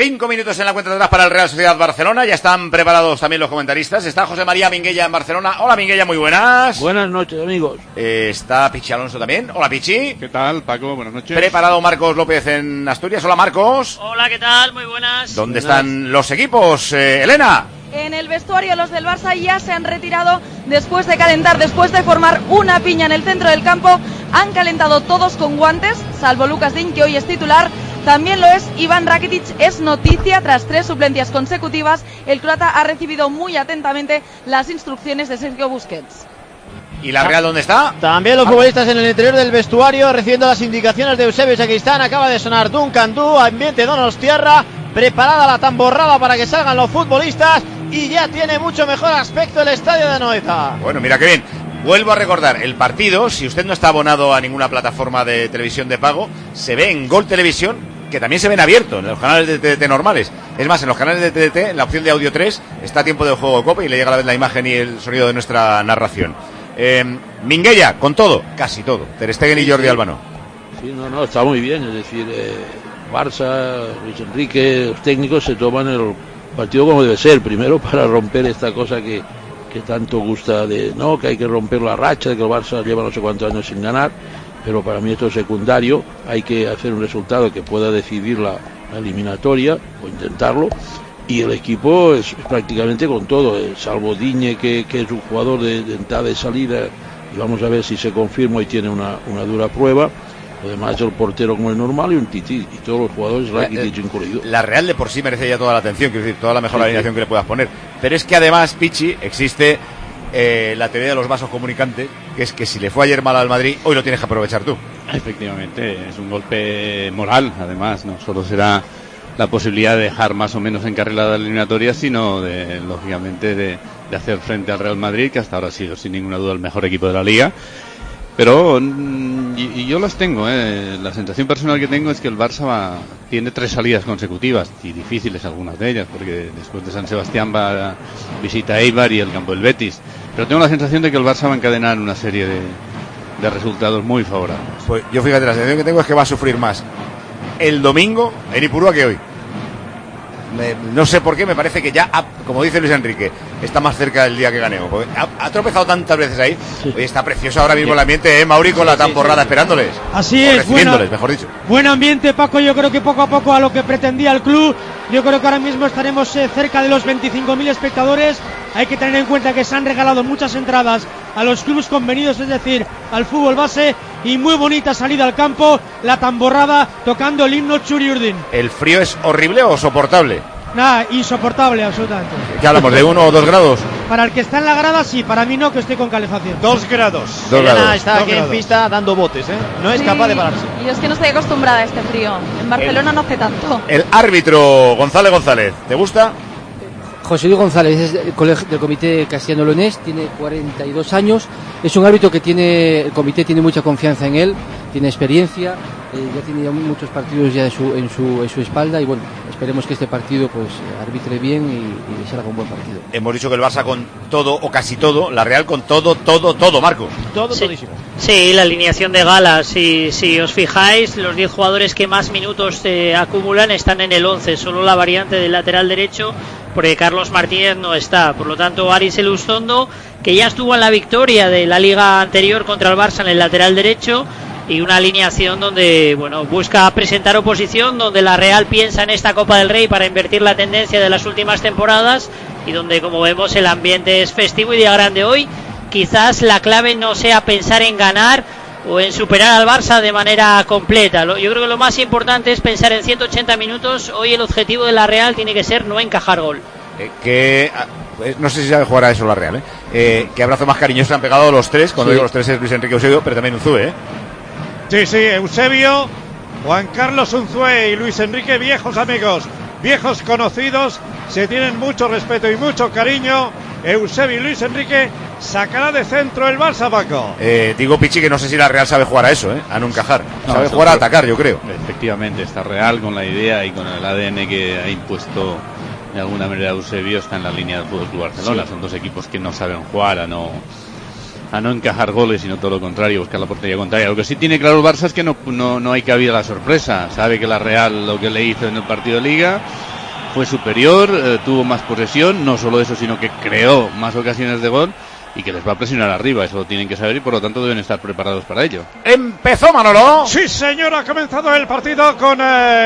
5 minutos en la cuenta de atrás para el Real Sociedad Barcelona. Ya están preparados también los comentaristas. Está José María Minguella en Barcelona. Hola Minguella, muy buenas. Buenas noches, amigos. Está Pichi Alonso también. Hola Pichi. ¿Qué tal, Paco? Buenas noches. Preparado Marcos López en Asturias. Hola Marcos. Hola, ¿qué tal? Muy buenas. ¿Dónde están los equipos? Elena. En el vestuario los del Barça ya se han retirado después de calentar, después de formar una piña en el centro del campo. Han calentado todos con guantes, salvo Lucas Digne, que hoy es titular. También lo es Iván Rakitic, es noticia tras 3 suplencias consecutivas. El croata ha recibido muy atentamente las instrucciones de Sergio Busquets. ¿Y la Real dónde está? También los futbolistas en el interior del vestuario recibiendo las indicaciones de Eusebio Sacristán. Acaba de sonar Duncan Du, ambiente Donostiarra, preparada la tamborrada para que salgan los futbolistas y ya tiene mucho mejor aspecto el estadio de Anoeta. Bueno, mira qué bien. Vuelvo a recordar, el partido, si usted no está abonado a ninguna plataforma de televisión de pago, se ve en Gol Televisión, que también se ven abiertos en los canales de TDT normales. Es más, en los canales de TDT, en la opción de audio 3, está tiempo de juego de copa y le llega a la vez la imagen y el sonido de nuestra narración. Minguella, con todo, casi todo. Ter Stegen y Jordi Alba no. Sí, no, está muy bien. Es decir, Barça, Luis Enrique, los técnicos se toman el partido como debe ser. Primero para romper esta cosa que tanto gusta de, no, que hay que romper la racha, de que el Barça lleva no sé cuántos años sin ganar. Pero para mí esto es secundario. Hay que hacer un resultado que pueda decidir la eliminatoria o intentarlo. Y el equipo es prácticamente con todo, salvo Digne, que es un jugador de entrada y salida, y vamos a ver si se confirma y tiene una dura prueba. Además el portero como es normal y un Tití, y todos los jugadores Rakitic incluido. La Real de por sí merece ya toda la atención, quiero decir, toda la mejor alineación que le puedas poner. Pero es que además, Pichi, existe la teoría de los vasos comunicantes, que es que si le fue ayer mal al Madrid, hoy lo tienes que aprovechar tú. Efectivamente, es un golpe moral, además, no solo será la posibilidad de dejar más o menos encarrilada la eliminatoria, sino lógicamente de hacer frente al Real Madrid, que hasta ahora ha sido sin ninguna duda el mejor equipo de la Liga. Pero y yo las tengo, la sensación personal que tengo es que el Barça tiene 3 salidas consecutivas, y difíciles algunas de ellas, porque después de San Sebastián visita a Eibar y el campo del Betis. Pero tengo la sensación de que el Barça va a encadenar una serie de resultados muy favorables. Pues yo, fíjate, la sensación que tengo es que va a sufrir más el domingo en Ipurúa que hoy. No sé por qué, me parece que ya, como dice Luis Enrique, está más cerca del día que ganemos. Porque ha tropezado tantas veces ahí. Sí. Oye, está precioso ahora mismo el ambiente, Mauri, con la tamborrada esperándoles. Así es, recibiéndoles, mejor dicho. Buen ambiente, Paco. Yo creo que poco a poco a lo que pretendía el club. Yo creo que ahora mismo estaremos cerca de los 25.000 espectadores. Hay que tener en cuenta que se han regalado muchas entradas a los clubes convenidos, es decir, al fútbol base, y muy bonita salida al campo, la tamborrada tocando el himno Txuri Urdin. ¿El frío es horrible o soportable? Nada, insoportable, absolutamente. ¿Qué hablamos, de 1 o 2 grados? Para el que está en la grada, sí, para mí no, que estoy con calefacción. 2 grados. Elena está aquí en pista dando botes, no es capaz de pararse. Yo es que no estoy acostumbrada a este frío. En Barcelona no hace tanto. El árbitro González, ¿te gusta? José Luis González es del Comité Castellano-Leonés, tiene 42 años, es un árbitro que el comité tiene mucha confianza en él, tiene experiencia, ya tiene muchos partidos ya en su espalda, y bueno, esperemos que este partido pues arbitre bien y salga un buen partido. Hemos dicho que el Barça con todo o casi todo, la Real con todo, Marcos. Todísimo. Sí, la alineación de gala, si os fijáis, los 10 jugadores que más minutos acumulan están en el 11, solo la variante del lateral derecho, porque Carlos Martínez no está. Por lo tanto, Aris Elustondo, que ya estuvo en la victoria de la liga anterior contra el Barça en el lateral derecho, y una alineación donde busca presentar oposición, donde la Real piensa en esta Copa del Rey para invertir la tendencia de las últimas temporadas, y donde, como vemos, el ambiente es festivo y día grande hoy. Quizás la clave no sea pensar en ganar o en superar al Barça de manera completa. Yo creo que lo más importante es pensar en 180 minutos. Hoy el objetivo de la Real tiene que ser no encajar gol. No sé si sabe jugar a eso la Real, qué abrazo más cariñoso han pegado los 3. Cuando digo los 3 es Luis Enrique, Eusebio, pero también Unzue, Sí, Eusebio, Juan Carlos Unzue y Luis Enrique, viejos amigos, viejos conocidos, se tienen mucho respeto y mucho cariño. Eusebio y Luis Enrique, sacará de centro el Barça, Paco. Digo, Pichi, que no sé si la Real sabe jugar a eso, a no encajar. Sabe jugar a atacar, yo creo. Efectivamente, está Real con la idea y con el ADN que ha impuesto de alguna manera Eusebio, está en la línea del Fútbol Club Barcelona. Sí. Son dos equipos que no saben jugar a no encajar goles, sino todo lo contrario, buscar la portería contraria. Lo que sí tiene claro el Barça es que no hay cabida a la sorpresa. Sabe que la Real lo que le hizo en el partido de Liga fue superior, tuvo más posesión, no solo eso, sino que creó más ocasiones de gol y que les va a presionar arriba, eso lo tienen que saber y por lo tanto deben estar preparados para ello. Empezó Manolo. Sí, señor, ha comenzado el partido con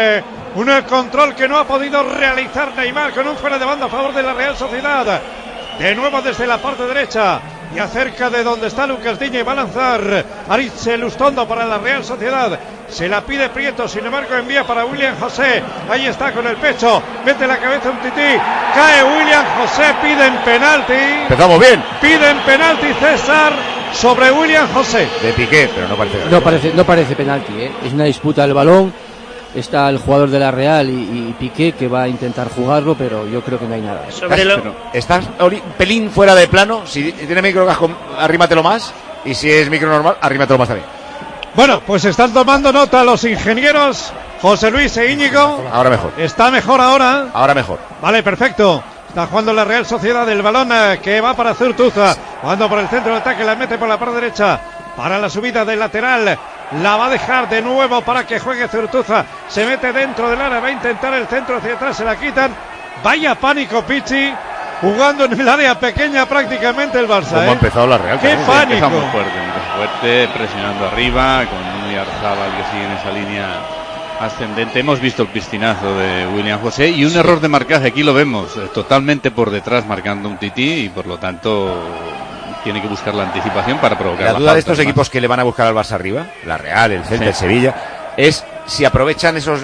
un control que no ha podido realizar Neymar, con un fuera de banda a favor de la Real Sociedad. De nuevo desde la parte derecha y acerca de donde está Lucas Diña, y va a lanzar Aritz Lustondo para la Real Sociedad. Se la pide Prieto, sin embargo envía para William José. Ahí está con el pecho, mete la cabeza un tití, cae William José, piden penalti. Empezamos bien. Piden penalti, César, sobre William José. De Piqué, pero no parece. No parece penalti, ¿eh? Es una disputa del balón. Está el jugador de la Real y Piqué, que va a intentar jugarlo, pero yo creo que no hay nada. Estás un pelín fuera de plano. Si tiene microcasco, arrímatelo más. Y si es micro normal, arrímatelo más también. Bueno, pues están tomando nota los ingenieros José Luis e Íñigo. Ahora mejor. ¿Está mejor ahora? Ahora mejor. Vale, perfecto. Está jugando la Real Sociedad, el balón que va para Zurtuza. Jugando por el centro de ataque, la mete por la parte derecha. Para la subida del lateral. La va a dejar de nuevo para que juegue Zurtuza. Se mete dentro del área, va a intentar el centro hacia atrás, se la quitan. Vaya pánico, Pichi. Jugando en el área pequeña prácticamente el Barça. ¿Cómo ha empezado la Real? ¡Qué pánico! Muy fuerte, presionando arriba, con un Yarzábal que sigue en esa línea ascendente. Hemos visto el piscinazo de William José y un error de marcaje, aquí lo vemos, totalmente por detrás marcando un tití y por lo tanto tiene que buscar la anticipación para provocar la la duda falta, de estos además. equipos que le van a buscar al Barça arriba, la Real, el Celta, el Sevilla, es si aprovechan esos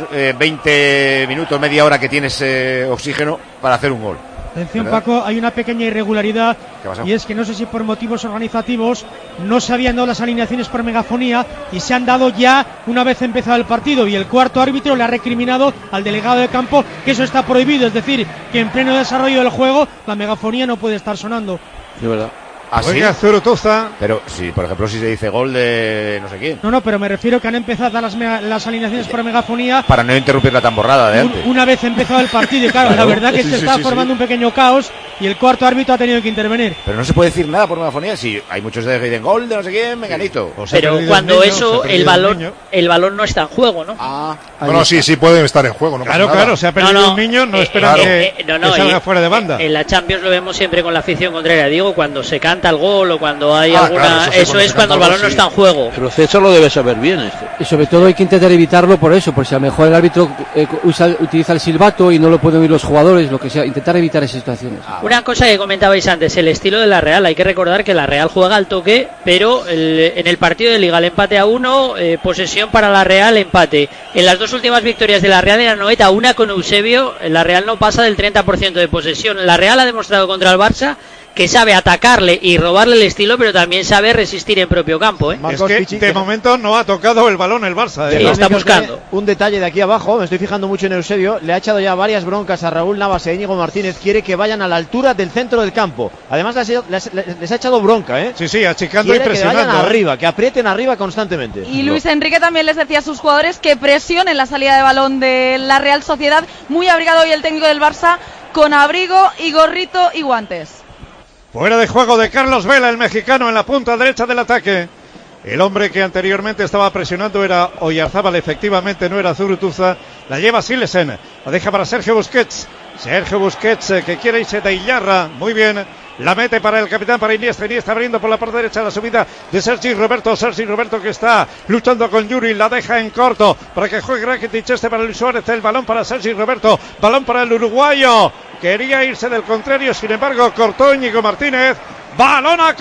20 minutos, media hora que tienes oxígeno para hacer un gol. Atención, ¿verdad? Paco, hay una pequeña irregularidad y es que no sé si por motivos organizativos no se habían dado las alineaciones por megafonía y se han dado ya una vez empezado el partido, y el cuarto árbitro le ha recriminado al delegado de campo que eso está prohibido, es decir, que en pleno desarrollo del juego la megafonía no puede estar sonando. De verdad. ¿Así? Oiga, Zurtuza. Pero si, por ejemplo, si se dice gol de no sé quién. No, pero me refiero que han empezado las alineaciones por megafonía Para no interrumpir la tamborrada de antes. una vez empezado el partido, y claro, la verdad que se está formando un pequeño caos y el cuarto árbitro ha tenido que intervenir. Pero no se puede decir nada por megafonía. Si hay muchos que dicen gol de no sé quién, Menganito. Pero cuando eso, el balón no está en juego, ¿no? Bueno, sí puede estar en juego. No Claro, pasa nada. se ha perdido un niño, no esperan que salga fuera de banda. En la Champions lo vemos siempre con la afición contraria. Digo, cuando se canta el gol o cuando hay alguna... claro, eso es cuando el balón no está en juego. Pero César lo debe saber bien esto. Y sobre todo hay que intentar evitarlo por eso, por si a lo mejor el árbitro utiliza el silbato y no lo pueden oír los jugadores, lo que sea, intentar evitar esas situaciones. Una cosa que comentabais antes, el estilo de la Real. Hay que recordar que la Real juega al toque, pero en el partido de Liga el empate a 1, posesión para la Real, empate. En las dos últimas victorias de la Real en la Anoeta, una con Eusebio, la Real no pasa del 30% de posesión. La Real ha demostrado contra el Barça que sabe atacarle y robarle el estilo, pero también sabe resistir en propio campo, ¿eh? Es que de momento no ha tocado el balón el Barça. Sí, está buscando. Un detalle de aquí abajo, me estoy fijando mucho en Eusebio, le ha echado ya varias broncas a Raúl Navas e Íñigo Martínez, quiere que vayan a la altura del centro del campo. Además les ha echado bronca, ¿eh? Sí, achicando y quiere presionando. que vayan arriba, que aprieten arriba constantemente. Y Luis Enrique también les decía a sus jugadores que presionen la salida de balón de la Real Sociedad. Muy abrigado hoy el técnico del Barça, con abrigo y gorrito y guantes. Fuera de juego de Carlos Vela, el mexicano, en la punta derecha del ataque. El hombre que anteriormente estaba presionando era Oyarzábal, efectivamente no era Zurtuza. La lleva Silesen, la deja para Sergio Busquets. Sergio Busquets que quiere irse de Illarra, muy bien. La mete para el capitán, para Iniesta abriendo por la parte derecha la subida de Sergi Roberto que está luchando con Yuri, la deja en corto para que juegue Rakitic, para Luis Suárez, el balón para Sergi Roberto, balón para el uruguayo, quería irse del contrario, sin embargo cortó Íñigo Martínez, balón a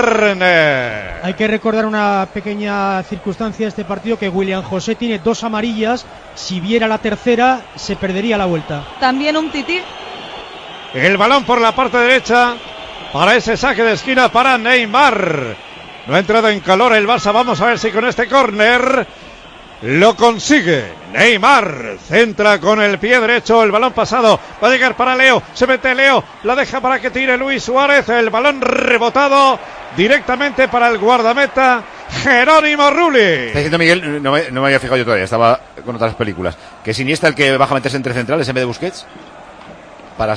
córner. Hay que recordar una pequeña circunstancia de este partido, que William José tiene 2 amarillas, si viera la tercera se perdería la vuelta. También un tití. El balón por la parte derecha para ese saque de esquina para Neymar. No ha entrado en calor el Barça. Vamos a ver si con este córner lo consigue. Neymar centra con el pie derecho. El balón pasado va a llegar para Leo. Se mete Leo. La deja para que tire Luis Suárez. El balón rebotado directamente para el guardameta Jerónimo Rulli. Está diciendo Miguel, no me había fijado yo todavía, estaba con otras películas, que es Iniesta el que baja a meterse entre centrales en vez de Busquets para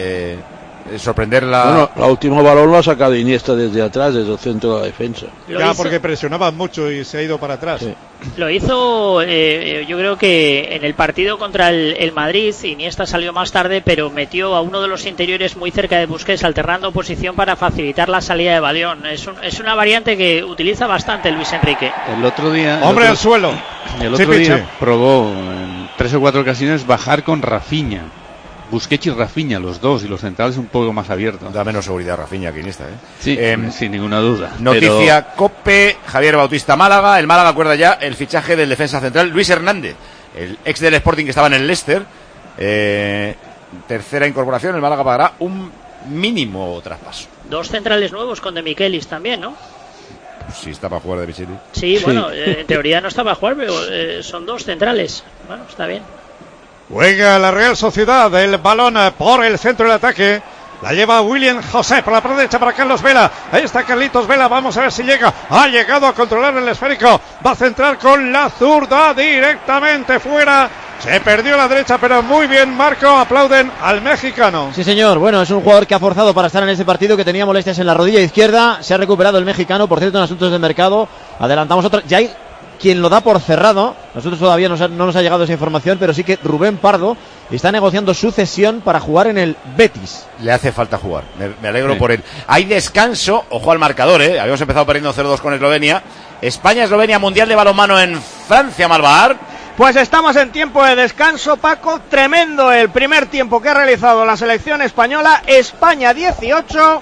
sorprender la... Bueno, la última balón lo ha sacado Iniesta desde atrás, desde el centro de la defensa. Ya, porque presionaban mucho y se ha ido para atrás. Sí. Lo hizo, yo creo que en el partido contra el Madrid, Iniesta salió más tarde, pero metió a uno de los interiores muy cerca de Busquets, alternando posición para facilitar la salida de balón. Es una variante que utiliza bastante Luis Enrique. El otro día... ¡Hombre al suelo! El otro día probó en 3 o 4 ocasiones bajar con Rafinha. Busquets y Rafinha, los dos, y los centrales un poco más abiertos. Da menos seguridad Rafinha que Iniesta, ¿eh? Sí, sin ninguna duda. Noticia COPE, Javier Bautista Málaga. El Málaga acuerda ya el fichaje del defensa central Luis Hernández, el ex del Sporting que estaba en el Leicester. Tercera incorporación, el Málaga pagará un mínimo traspaso. 2 centrales nuevos con De Michelis también, ¿no? Pues sí, está para jugar De Michelis. Sí, bueno, en teoría no está para jugar, pero son 2 centrales. Bueno, está bien. Juega la Real Sociedad, el balón por el centro del ataque. La lleva William José por la parte derecha para Carlos Vela. Ahí está Carlitos Vela, vamos a ver si llega. Ha llegado a controlar el esférico. Va a centrar con la zurda directamente fuera. Se perdió la derecha, pero muy bien, Marco. Aplauden al mexicano. Sí, señor. Bueno, es un jugador que ha forzado para estar en ese partido, que tenía molestias en la rodilla izquierda. Se ha recuperado el mexicano, por cierto, en asuntos de mercado. Adelantamos otra. Ya hay quien lo da por cerrado. Nosotros todavía no nos ha llegado esa información, pero sí que Rubén Pardo está negociando su cesión para jugar en el Betis. Le hace falta jugar, me alegro por él. Hay descanso, ojo al marcador, habíamos empezado perdiendo 0-2 con Eslovenia. España-Eslovenia, Mundial de Balonmano en Francia, Malvar. Pues estamos en tiempo de descanso, Paco. Tremendo el primer tiempo que ha realizado la selección española. España 18,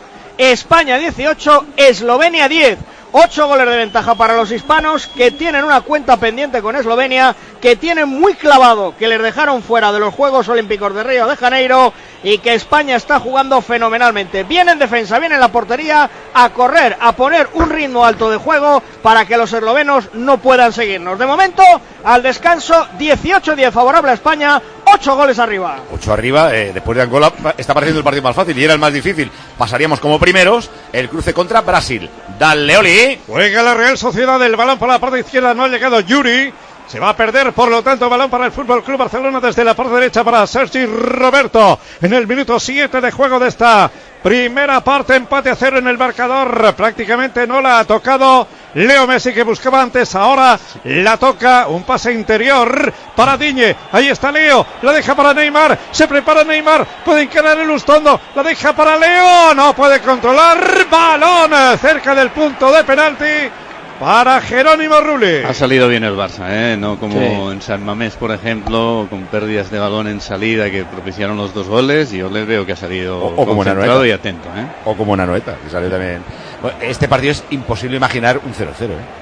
Eslovenia 10. 8 goles de ventaja para los hispanos, que tienen una cuenta pendiente con Eslovenia, que tienen muy clavado que les dejaron fuera de los Juegos Olímpicos de Río de Janeiro, y que España está jugando fenomenalmente. Bien en defensa, bien en la portería, a correr, a poner un ritmo alto de juego para que los eslovenos no puedan seguirnos. De momento, al descanso, 18-10 favorable a España, 8 goles arriba. 8 arriba, después de Angola está pareciendo el partido más fácil y era el más difícil. Pasaríamos como primeros, el cruce contra Brasil. Dale, Oli. Juega la Real Sociedad, el balón por la parte izquierda, no ha llegado Yuri. Se va a perder, por lo tanto, balón para el Fútbol Club Barcelona desde la parte derecha para Sergi Roberto. En el minuto 7 de juego de esta primera parte, empate a 0 en el marcador. Prácticamente no la ha tocado Leo Messi, que buscaba antes, ahora la toca. Un pase interior para Digne. Ahí está Leo, la deja para Neymar. Se prepara Neymar, puede encarar el Ustondo. La deja para Leo, no puede controlar. Balón cerca del punto de penalti para Jerónimo Rulli. Ha salido bien el Barça, no como en San Mamés, por ejemplo, con pérdidas de balón en salida que propiciaron los 2 goles. Yo les veo que ha salido concentrado y atento. O como una Anoeta, que salió también. Bueno, este partido es imposible imaginar un 0-0.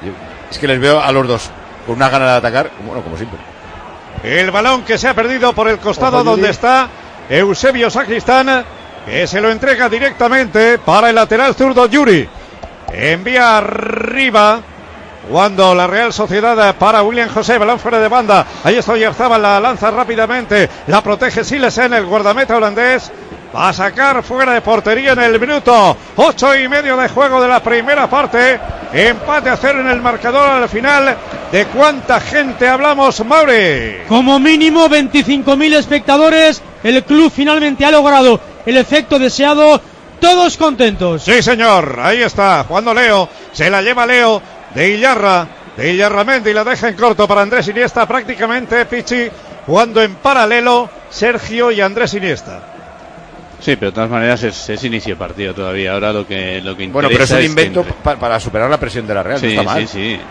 Es que les veo a los dos con una gana de atacar, bueno, como siempre. El balón que se ha perdido por el costado donde está Eusebio Sacristán, que se lo entrega directamente para el lateral zurdo Yuri. Envía arriba cuando la Real Sociedad para William José, balón fuera de banda. Ahí está Oyarzabal, la lanza rápidamente, la protege Silesen, el guardameta holandés. Va a sacar fuera de portería en el minuto 8:30 de juego de la primera parte. Empate a 0 en el marcador al final. ¿De cuánta gente hablamos, Mauri? Como mínimo 25.000 espectadores. El club finalmente ha logrado el efecto deseado. Todos contentos. Sí, señor. Ahí está jugando Leo. Se la lleva Leo de Illarramendi, y la deja en corto para Andrés Iniesta. Prácticamente Pichi jugando en paralelo Sergio y Andrés Iniesta. Sí, pero de todas maneras es inicio de partido todavía. Ahora lo que interesa. Bueno, pero es un invento para superar la presión de la Real. Sí, no está mal. Sí.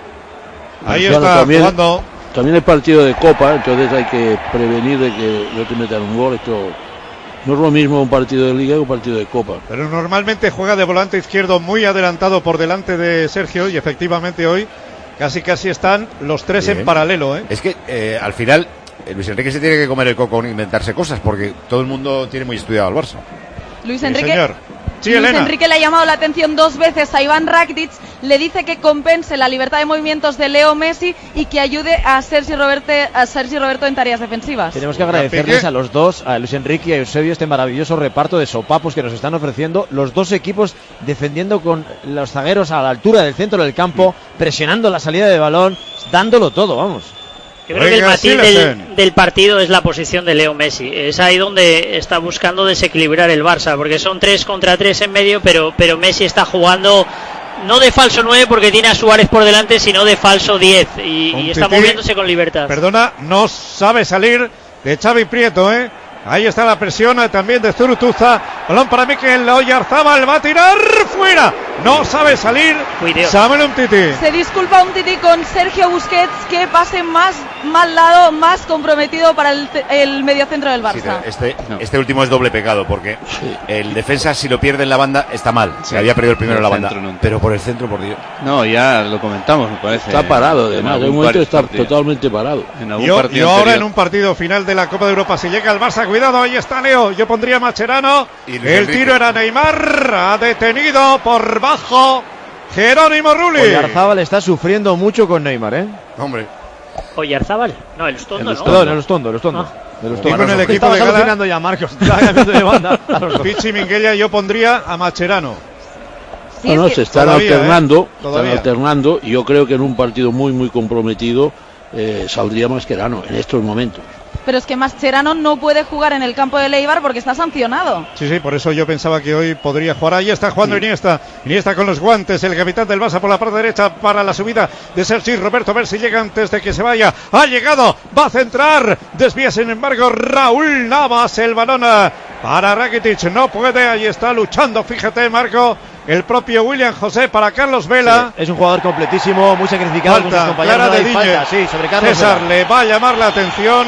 Ahí está jugando. También es partido de Copa, entonces hay que prevenir de que no te metan un gol. Esto no es lo mismo un partido de Liga que un partido de Copa. Pero normalmente juega de volante izquierdo muy adelantado por delante de Sergio, y efectivamente hoy casi están los tres en paralelo. Es que al final Luis Enrique se tiene que comer el coco e inventarse cosas, porque todo el mundo tiene muy estudiado al Barça. Luis Enrique, señor. Sí, Luis Elena. Enrique le ha llamado la atención 2 veces a Iván Rakitic, le dice que compense la libertad de movimientos de Leo Messi y que ayude a Sergi Roberto en tareas defensivas. Tenemos que agradecerles a los dos, a Luis Enrique y a Eusebio, este maravilloso reparto de sopapos que nos están ofreciendo los dos equipos, defendiendo con los zagueros a la altura del centro del campo, presionando la salida de balón, dándolo todo, vamos. Yo creo que el matiz del partido es la posición de Leo Messi. Es ahí donde está buscando desequilibrar el Barça, porque son 3 contra 3 en medio, pero Messi está jugando no de falso 9 porque tiene a Suárez por delante, sino de falso 10 y está moviéndose con libertad. Perdona, no sabe salir de Xavi Prieto, ¿eh? Ahí está la presión también de Zurutuza. Balón para Mikel Oyarzábal, va a tirar fuera. No sabe salir Samuel Umtiti. Se disculpa Umtiti con Sergio Busquets, que pase más mal lado, más comprometido para el mediocentro del Barça. Sí, este último es doble pecado, porque el defensa, si lo pierde en la banda, está mal. Se había perdido el primero en la banda, pero por el centro, por Dios. No, ya lo comentamos, me parece. Está parado, además. En un momento está totalmente parado. Y ahora en un partido final de la Copa de Europa, si llega el Barça, cuidado, ahí está Leo. Yo pondría a Mascherano. El tiro era Neymar, ha detenido por bajo Jerónimo Rulli. Oyarzábal está sufriendo mucho con Neymar, ¿eh? Hombre. Oyarzábal, no, el Estondo, ¿no? Perdón, el Estondo. Y con el equipo de Gala, alucinando ya Marcos. Está cambiando de banda. Pichi y Minguella, yo pondría a Mascherano. Sí, no, se están alternando, y yo creo que en un partido muy comprometido saldría Mascherano en estos momentos. Pero es que Mascherano no puede jugar en el campo de Eibar porque está sancionado. Sí, por eso yo pensaba que hoy podría jugar. Ahí está jugando Iniesta con los guantes, el capitán del Barça por la parte derecha para la subida de Sergi Roberto, a ver si llega antes de que se vaya. Ha llegado, va a centrar, desvía sin embargo Raúl Navas, el balón para Rakitic, no puede, ahí está luchando, fíjate Marco, el propio William José para Carlos Vela. Sí, es un jugador completísimo, muy sacrificado con sus compañeros. Clara de Digne. Sí, sobre Carlos César Vela. Le va a llamar la atención.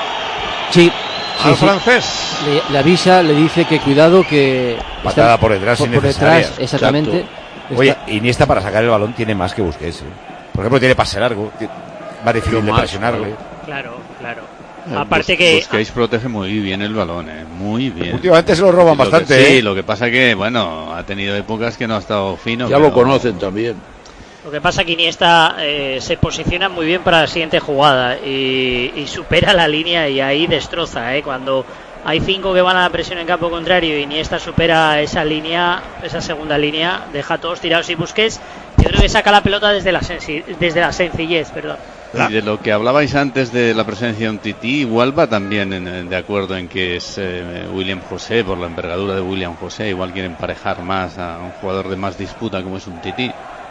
Sí, al francés. Le avisa, le dice que cuidado, que patada por detrás innecesaria. Exactamente. Exacto. Oye, Iniesta para sacar el balón tiene más que Busquets. Por ejemplo, tiene pase largo, va difícil de presionarle. Claro. Aparte que Busquets protege muy bien el balón, muy bien. Últimamente se lo roban bastante. Sí, lo que pasa que, bueno, ha tenido épocas que no ha estado fino. Ya lo conocen también. Lo que pasa que Iniesta se posiciona muy bien para la siguiente jugada y supera la línea y ahí destroza. Cuando hay 5 que van a la presión en campo contrario y Iniesta supera esa línea, esa segunda línea, deja a todos tirados y Busquets, yo creo que saca la pelota desde la sencillez, perdón. Y de lo que hablabais antes de la presencia de un Tití, igual va también de acuerdo en que es William José, por la envergadura de William José, igual quiere emparejar más a un jugador de más disputa como es un Tití.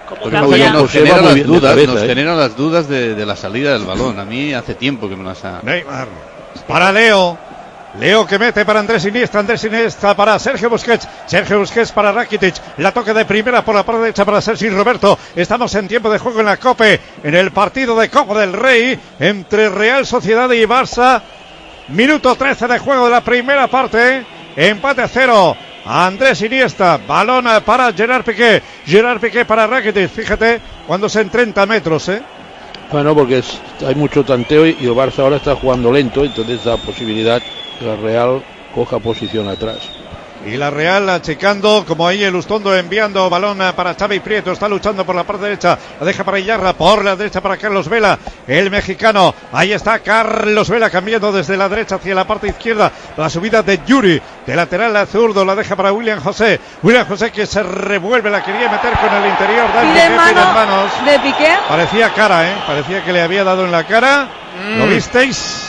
Nos genera las dudas de la salida del balón. A mí hace tiempo que me las ha... Neymar para Leo que mete para Andrés Iniesta para Sergio Busquets para Rakitic, la toque de primera por la parte derecha para Sergi Roberto. Estamos en tiempo de juego en la COPE, en el partido de Copa del Rey entre Real Sociedad y Barça. Minuto 13 de juego de la primera parte, empate a 0. Andrés Iniesta, balón para Gerard Piqué para Rakitic, fíjate cuando se en 30 metros, Bueno, porque hay mucho tanteo y el Barça ahora está jugando lento, entonces da posibilidad que la Real coja posición atrás. Y la Real achicando, como ahí el Ustondo enviando balón para Xavi Prieto, está luchando por la parte derecha, la deja para Iyarra, por la derecha para Carlos Vela, el mexicano, ahí está Carlos Vela cambiando desde la derecha hacia la parte izquierda, la subida de Yuri, de lateral a zurdo, la deja para William José que se revuelve, la quería meter con el interior, pide manos de Piqué, parecía cara, parecía que le había dado en la cara, ¿lo visteis?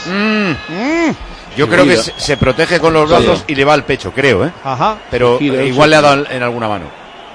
Yo creo que se protege con los brazos y le va al pecho, creo, Ajá. Pero igual le ha dado en alguna mano.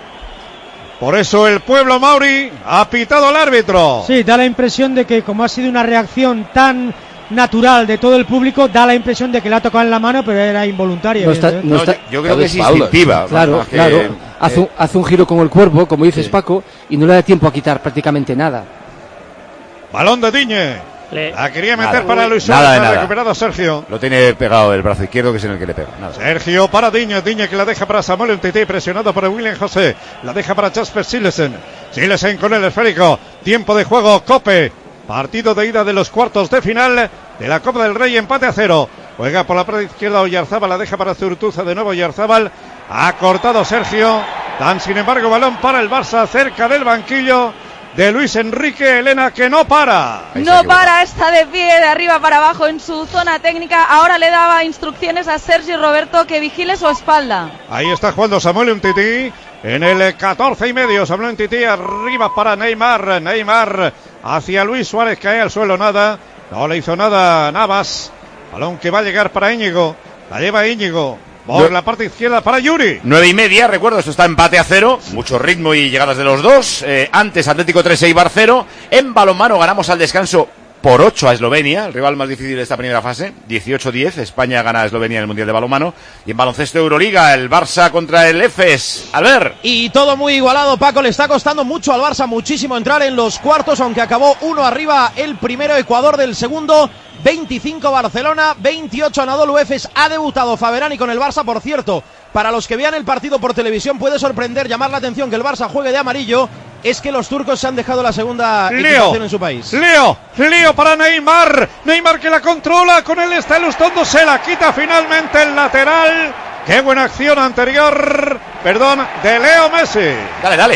Por eso el pueblo Mauri ha pitado al árbitro. Sí, da la impresión de que como ha sido una reacción tan natural de todo el público, da la impresión de que le ha tocado en la mano, pero era involuntaria. Yo creo que es instintiva. Claro. Hace un giro con el cuerpo, como dices Paco, y no le da tiempo a quitar prácticamente nada. Balón de Digne. La quería meter para Luis Suárez, ha recuperado Sergio. Lo tiene pegado el brazo izquierdo, que es en el que le pega. Sergio para Digne que la deja para Samuel Umtiti, presionado por William José. La deja para Jasper Silesen con el esférico. Tiempo de juego, COPE. Partido de ida de los cuartos de final de la Copa del Rey, empate a 0. Juega por la parte izquierda Oyarzábal, la deja para Zurutuza, de nuevo Oyarzábal. Ha cortado Sergio. Dan sin embargo balón para el Barça cerca del banquillo de Luis Enrique. Elena, que no para. Está de pie, de arriba para abajo en su zona técnica. Ahora le daba instrucciones a Sergi Roberto que vigile su espalda. Ahí está jugando Samuel Umtiti en el 14,5. Samuel Umtiti arriba para Neymar hacia Luis Suárez, cae al suelo, nada. No le hizo nada Navas. Balón que va a llegar para Íñigo. La lleva Íñigo. Por la parte izquierda para Yuri. 9:30, recuerdo, esto está empate a 0. Mucho ritmo y llegadas de los dos. Antes Atlético 3, Eibar 0. En balonmano ganamos al descanso por 8 a Eslovenia, el rival más difícil de esta primera fase. 18-10, España gana a Eslovenia en el Mundial de Balonmano. Y en baloncesto Euroliga, el Barça contra el Efes. Albert. Y todo muy igualado, Paco. Le está costando mucho al Barça, muchísimo entrar en los cuartos, aunque acabó 1 arriba el primero, Ecuador del segundo. 25 Barcelona, 28 Anadolu Efes. Ha debutado Faberani con el Barça, por cierto. Para los que vean el partido por televisión puede sorprender, llamar la atención que el Barça juegue de amarillo. Es que los turcos se han dejado la segunda equipación en su país. Leo para Neymar. Neymar que la controla, con él está Elustondo, se la quita finalmente el lateral. Qué buena acción anterior, de Leo Messi. Dale.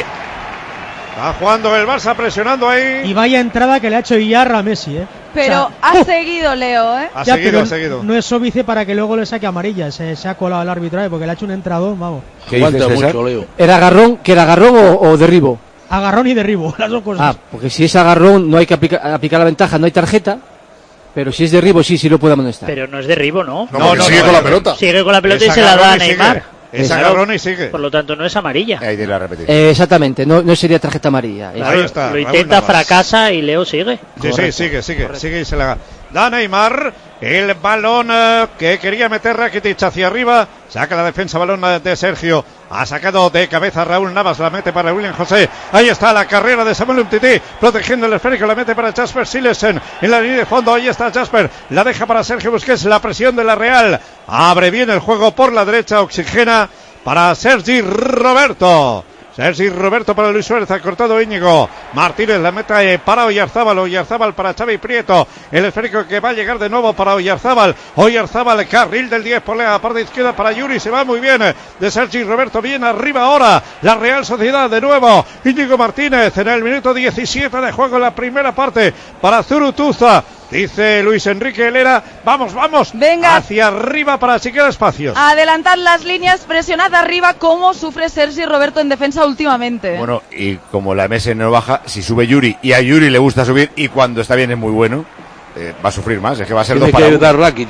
Está jugando el Barça, presionando ahí. Y vaya entrada que le ha hecho Iyarra a Messi, Pero ha seguido Leo, Ha seguido. No es óbice para que luego le saque amarilla. Se ha colado el arbitraje porque le ha hecho un entradón, vamos. Aguanta mucho, Leo. ¿Era agarrón o derribo? Agarrón y derribo, las dos cosas. Porque si es agarrón no hay que aplicar la ventaja, no hay tarjeta. Pero si es derribo sí lo puede amonestar. Pero no es derribo, ¿no? No, sigue con la pelota. Sigue con la pelota y se la da a Neymar. Es agarrón y sigue. Por lo tanto, no es amarilla. Ahí tiene la repetición. Exactamente, no sería tarjeta amarilla. Claro, ahí está. Lo intenta, fracasa y Leo sigue. Sí, sigue y se la da Neymar. El balón que quería meter Rakitic hacia arriba. Saca la defensa, balón de Sergio. Ha sacado de cabeza Raúl Navas, la mete para William José. Ahí está la carrera de Samuel Umtiti, protegiendo el esférico, la mete para Jasper Silesen. En la línea de fondo, ahí está Jasper. La deja para Sergio Busquets, la presión de la Real. Abre bien el juego por la derecha, oxigena para Sergi Roberto. Sergi Roberto para Luis Suárez, ha cortado Íñigo Martínez, la meta para Oyarzábal para Xavi Prieto, el esférico que va a llegar de nuevo para Oyarzábal, carril del 10 por la parte izquierda para Yuri, se va muy bien de Sergi Roberto, bien arriba ahora la Real Sociedad de nuevo, Íñigo Martínez en el minuto 17 de juego en la primera parte para Zurutuza. Dice Luis Enrique Helera, vamos, venga, hacia arriba para así queda espacios. Adelantar las líneas, presionad arriba, como sufre Sergi Roberto en defensa últimamente. Bueno, y como la MS no baja, si sube Yuri, y a Yuri le gusta subir, y cuando está bien es muy bueno, va a sufrir más, es que va a ser 2 para 1.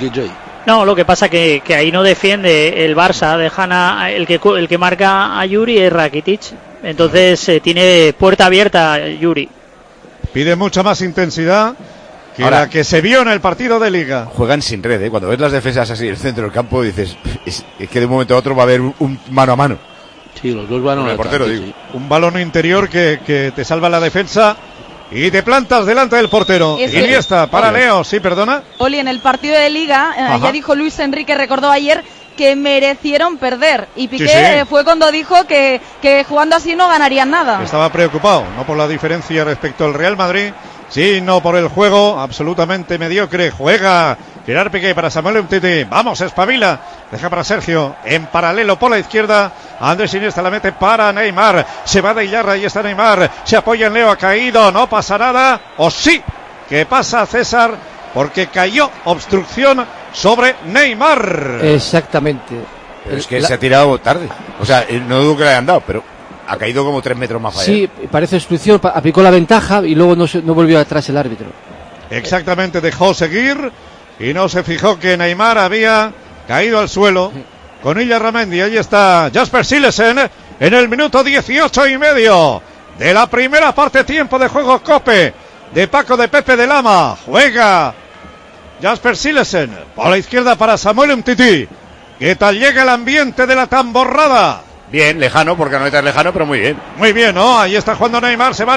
No, lo que pasa que ahí no defiende el Barça, dejan el que marca a Yuri es Rakitic, entonces tiene puerta abierta Yuri. Pide mucha más intensidad que ahora, la que se vio en el partido de Liga. Juegan sin red, Cuando ves las defensas así en el centro del campo dices, es que de un momento a otro va a haber un mano a mano. Sí, los dos van a el portero, digo. Sí. Un balón interior que te salva la defensa y te plantas delante del portero. Iniesta para Leo, sí, perdona. Oli, en el partido de Liga, ya dijo Luis Enrique, recordó ayer que merecieron perder. Y Piqué fue cuando dijo que jugando así no ganarían nada. Estaba preocupado, no por la diferencia respecto al Real Madrid, sino por el juego absolutamente mediocre. Juega Gerard Piqué para Samuel Umtiti. Vamos, espabila. Deja para Sergio. En paralelo por la izquierda. Andrés Iniesta la mete para Neymar. Se va de Iyarra. Ahí está Neymar. Se apoya en Leo. Ha caído. No pasa nada. O sí que pasa César. Porque cayó obstrucción sobre Neymar. Exactamente. Pero es que se ha tirado tarde. O sea, no dudo que le hayan dado, pero ha caído como 3 metros más para allá. Sí, parece obstrucción, aplicó la ventaja y luego no volvió atrás el árbitro. Exactamente, dejó seguir y no se fijó que Neymar había caído al suelo. Con Illarramendi, ahí está Jasper Silesen en el minuto 18:30 de la primera parte, tiempo de juego Cope de Paco de Pepe de Lama. Juega Jasper Silesen por la izquierda para Samuel Umtiti. ¿Qué tal llega el ambiente de la tamborrada? Bien, lejano, porque no es lejano, pero muy bien. Muy bien, ¿no? Ahí está jugando Neymar, se va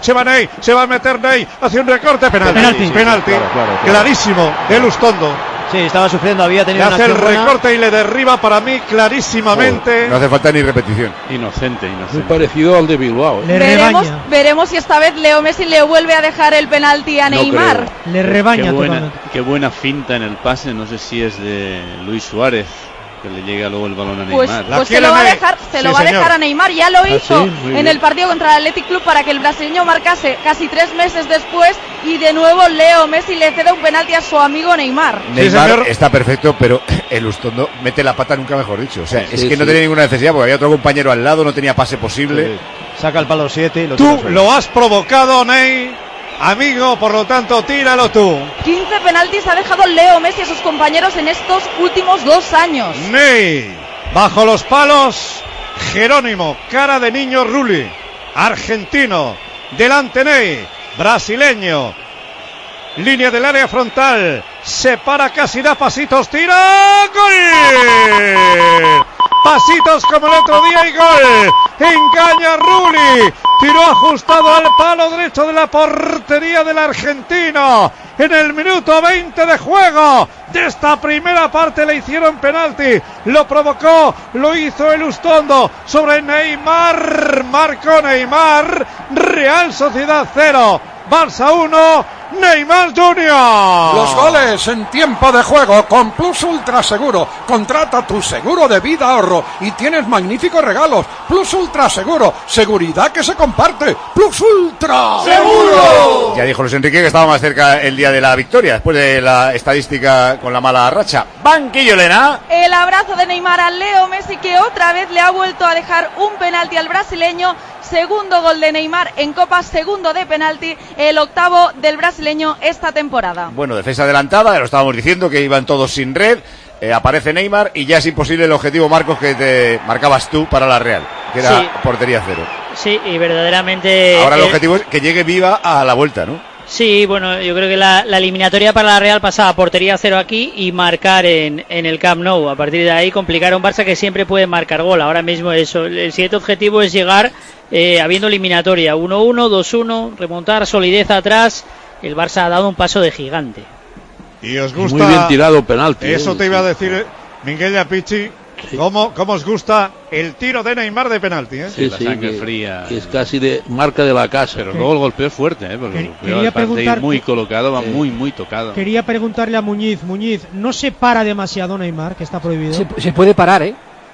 a meter Ney, hace un recorte, penalti. Claro. Clarísimo, de Lustondo. Sí, estaba sufriendo, había tenido una acción buena. Le hace el recorte y le derriba para mí clarísimamente. No hace falta ni repetición. Inocente. Muy parecido al de Bilbao. Veremos si esta vez Leo Messi le vuelve a dejar el penalti a Neymar. Le rebaña qué buena finta en el pase, no sé si es de Luis Suárez, que le llega luego el balón a Neymar. Pues se lo va a dejar a Neymar, ya lo hizo en el partido contra el Athletic Club para que el brasileño marcase casi 3 meses después, y de nuevo Leo Messi le cede un penalti a su amigo Neymar. Neymar está perfecto, pero el Ustondo mete la pata, nunca mejor dicho. O sea, es que no tenía ninguna necesidad porque había otro compañero al lado, no tenía pase posible. Saca el palo 7 y Tú lo has provocado, Ney. amigo, por lo tanto, tíralo tú. 15 penaltis ha dejado Leo Messi a sus compañeros en estos últimos 2 años. Ney, bajo los palos, Jerónimo, cara de niño Rulli, argentino, delante Ney, brasileño, línea del área frontal, se para casi, da pasitos, tira, ¡gol! Pasitos como el otro día y gol. Engaña Rulli. Tiró ajustado al palo derecho de la portería del argentino. En el minuto 20 de juego de esta primera parte le hicieron penalti. Lo provocó, lo hizo el Ustondo sobre Neymar. Marcó Neymar. Real Sociedad 0. Barça 1, Neymar Jr. Los goles en tiempo de juego con Plus Ultra Seguro. Contrata tu seguro de vida ahorro y tienes magníficos regalos. Plus Ultra Seguro, seguridad que se comparte. Plus Ultra Seguro. Ya dijo Luis Enrique que estaba más cerca el día de la victoria, después de la estadística con la mala racha. Banquillo, Elena. El abrazo de Neymar a Leo Messi, que otra vez le ha vuelto a dejar un penalti al brasileño. Segundo gol de Neymar en Copa, segundo de penalti, el octavo del brasileño esta temporada. Bueno, defensa adelantada, ya lo estábamos diciendo, que iban todos sin red. Aparece Neymar y ya es imposible el objetivo, Marcos, que te marcabas tú para la Real, que era portería 0. Sí, y verdaderamente... Ahora el objetivo es que llegue viva a la vuelta, ¿no? Sí, bueno, yo creo que la eliminatoria para la Real pasaba portería 0 aquí y marcar en el Camp Nou. A partir de ahí complicar a un Barça que siempre puede marcar gol. Ahora mismo eso, el siguiente objetivo es llegar habiendo eliminatoria 1-1, 2-1, remontar, solidez atrás. El Barça ha dado un paso de gigante. Y os gusta... Muy bien tirado penalti. Eso te iba a decir, Miguel Yapichi. Sí. ¿Cómo os gusta el tiro de Neymar de penalti? Sí, la sangre fría. Que es casi de marca de la casa. Pero luego el golpeo es fuerte, porque quería preguntar, muy colocado, va muy tocado. Quería preguntarle a Muñiz, ¿no se para demasiado Neymar, que está prohibido? Se puede parar,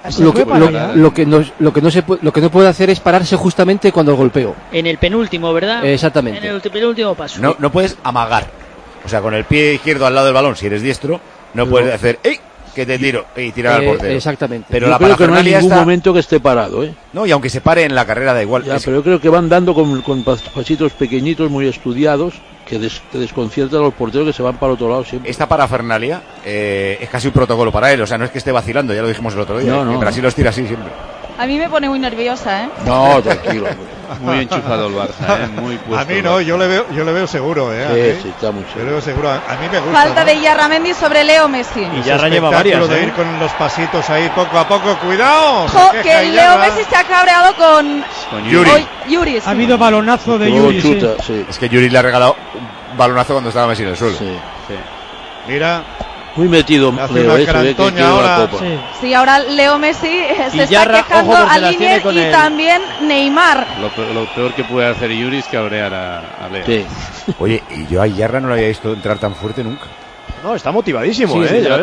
Lo que no puede hacer es pararse justamente cuando el golpeo. En el penúltimo, ¿verdad? Exactamente. En el penúltimo paso. No puedes amagar. O sea, con el pie izquierdo al lado del balón, si eres diestro, no puedes hacer ¡ey! Que te tiro y tirar al portero. Exactamente. Pero yo creo que no hay ningún momento que esté parado, No, y aunque se pare en la carrera da igual. Pero yo creo que van dando con pasitos pequeñitos muy estudiados que desconciertan a los porteros que se van para el otro lado siempre. Esta parafernalia es casi un protocolo para él, o sea, no es que esté vacilando, ya lo dijimos el otro día. No. En Brasil los tira así siempre. A mí me pone muy nerviosa, No, tranquilo. Muy enchufado el Barça, muy puesto. A mí no, yo le veo seguro, Sí, está muy seguro. Yo le veo seguro. A mí me gusta. Falta de Yarramendi sobre Leo Messi. Y Yarra lleva varias, de ir con los pasitos ahí poco a poco. ¡Cuidado! Ojo, que Leo Messi se ha cabreado con Yuri. Ha habido balonazo de Yuri. Sí. Es que Yuri le ha regalado un balonazo cuando estaba Messi en el suelo. Sí. Mira. Muy metido Leo, ahora. Sí, ahora Leo Messi se está quejando a Linier y también Neymar. Lo peor que puede hacer Yuri es cabrear a Leo. Sí. Oye, y yo a Yarra no lo había visto entrar tan fuerte nunca. No, está motivadísimo,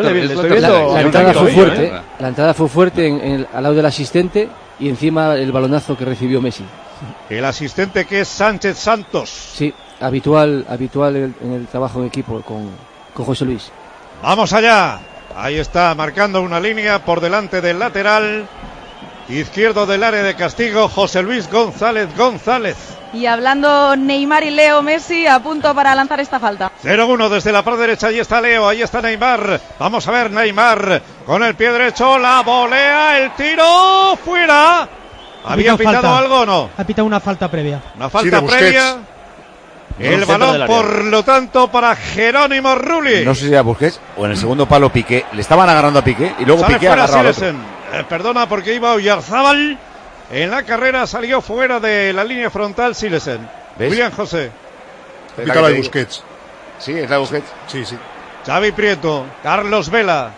La entrada fue fuerte. La entrada fue fuerte al lado del asistente y encima el balonazo que recibió Messi. El asistente que es Sánchez Santos. Sí, habitual en el trabajo en equipo con José Luis. Vamos allá. Ahí está marcando una línea por delante del lateral izquierdo del área de castigo, José Luis González. Y hablando Neymar y Leo Messi a punto para lanzar esta falta. 0-1 desde la parte derecha. Ahí está Leo, ahí está Neymar. Vamos a ver Neymar con el pie derecho, la volea, el tiro fuera. ¿Había pitado algo o no? Ha pitado una falta previa. Una falta previa. El balón, por lo tanto, para Jerónimo Rulli. No sé si era Busquets o en el segundo palo Piqué. Le estaban agarrando a Piqué y luego Piqué agarraba al otro. Perdona, porque iba Oyarzábal. En la carrera salió fuera de la línea frontal Silesen. William José. Pica la de Busquets. Sí, es la de Busquets. Sí. Xavi Prieto. Carlos Vela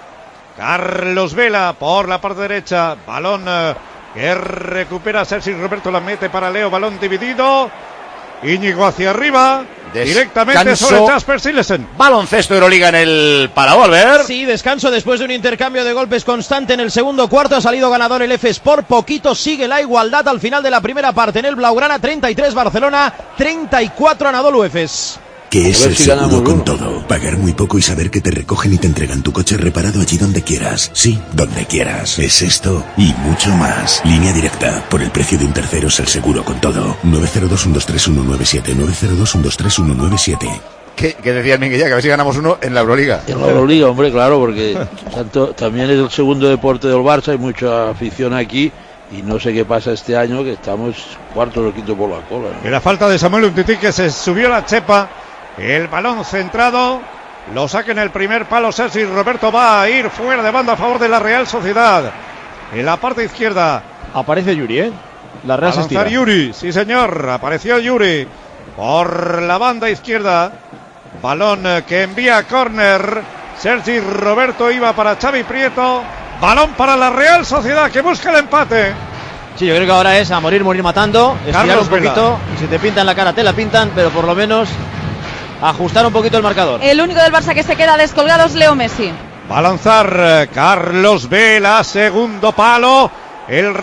por la parte derecha. Balón que recupera Sergi Roberto, la mete para Leo. Balón dividido. Íñigo hacia arriba, directamente sobre Jasper Silesen. Baloncesto Euroliga en el Palau, Albert. Sí, descanso después de un intercambio de golpes constante en el segundo cuarto. Ha salido ganador el EFES por poquito. Sigue la igualdad al final de la primera parte en el Blaugrana. 33 Barcelona, 34 Anadolu Efes. ¿Qué es el si seguro con uno. todo? Pagar muy poco y saber que te recogen y te entregan tu coche reparado allí donde quieras. Sí, donde quieras. Es esto y mucho más. Línea Directa. Por el precio de un tercero es el seguro con todo. 902-123-197. 902-123-197. ¿Qué decías, Miguel, ya? Que a ver si ganamos uno en la Euroliga. En la Euroliga, hombre, claro, porque también es el segundo deporte del Barça, hay mucha afición aquí y no sé qué pasa este año, que estamos cuarto o quinto por la cola, ¿no? Y la falta de Samuel Umtiti, que se subió la chepa, el balón centrado, lo saca en el primer palo Sergi Roberto, va a ir fuera de banda a favor de la Real Sociedad. En la parte izquierda aparece Yuri, la Real a Sociedad. lanzar Yuri, sí señor, apareció Yuri por la banda izquierda. Balón que envía a córner. Sergi Roberto iba para Xavi Prieto. Balón para la Real Sociedad, que busca el empate. Sí, yo creo que ahora es a morir matando, estirar Carlos un poquito. Si te pintan la cara, te la pintan, pero por lo menos ajustar un poquito el marcador. El único del Barça que se queda descolgado es Leo Messi. Va a lanzar Carlos Vela, segundo palo. El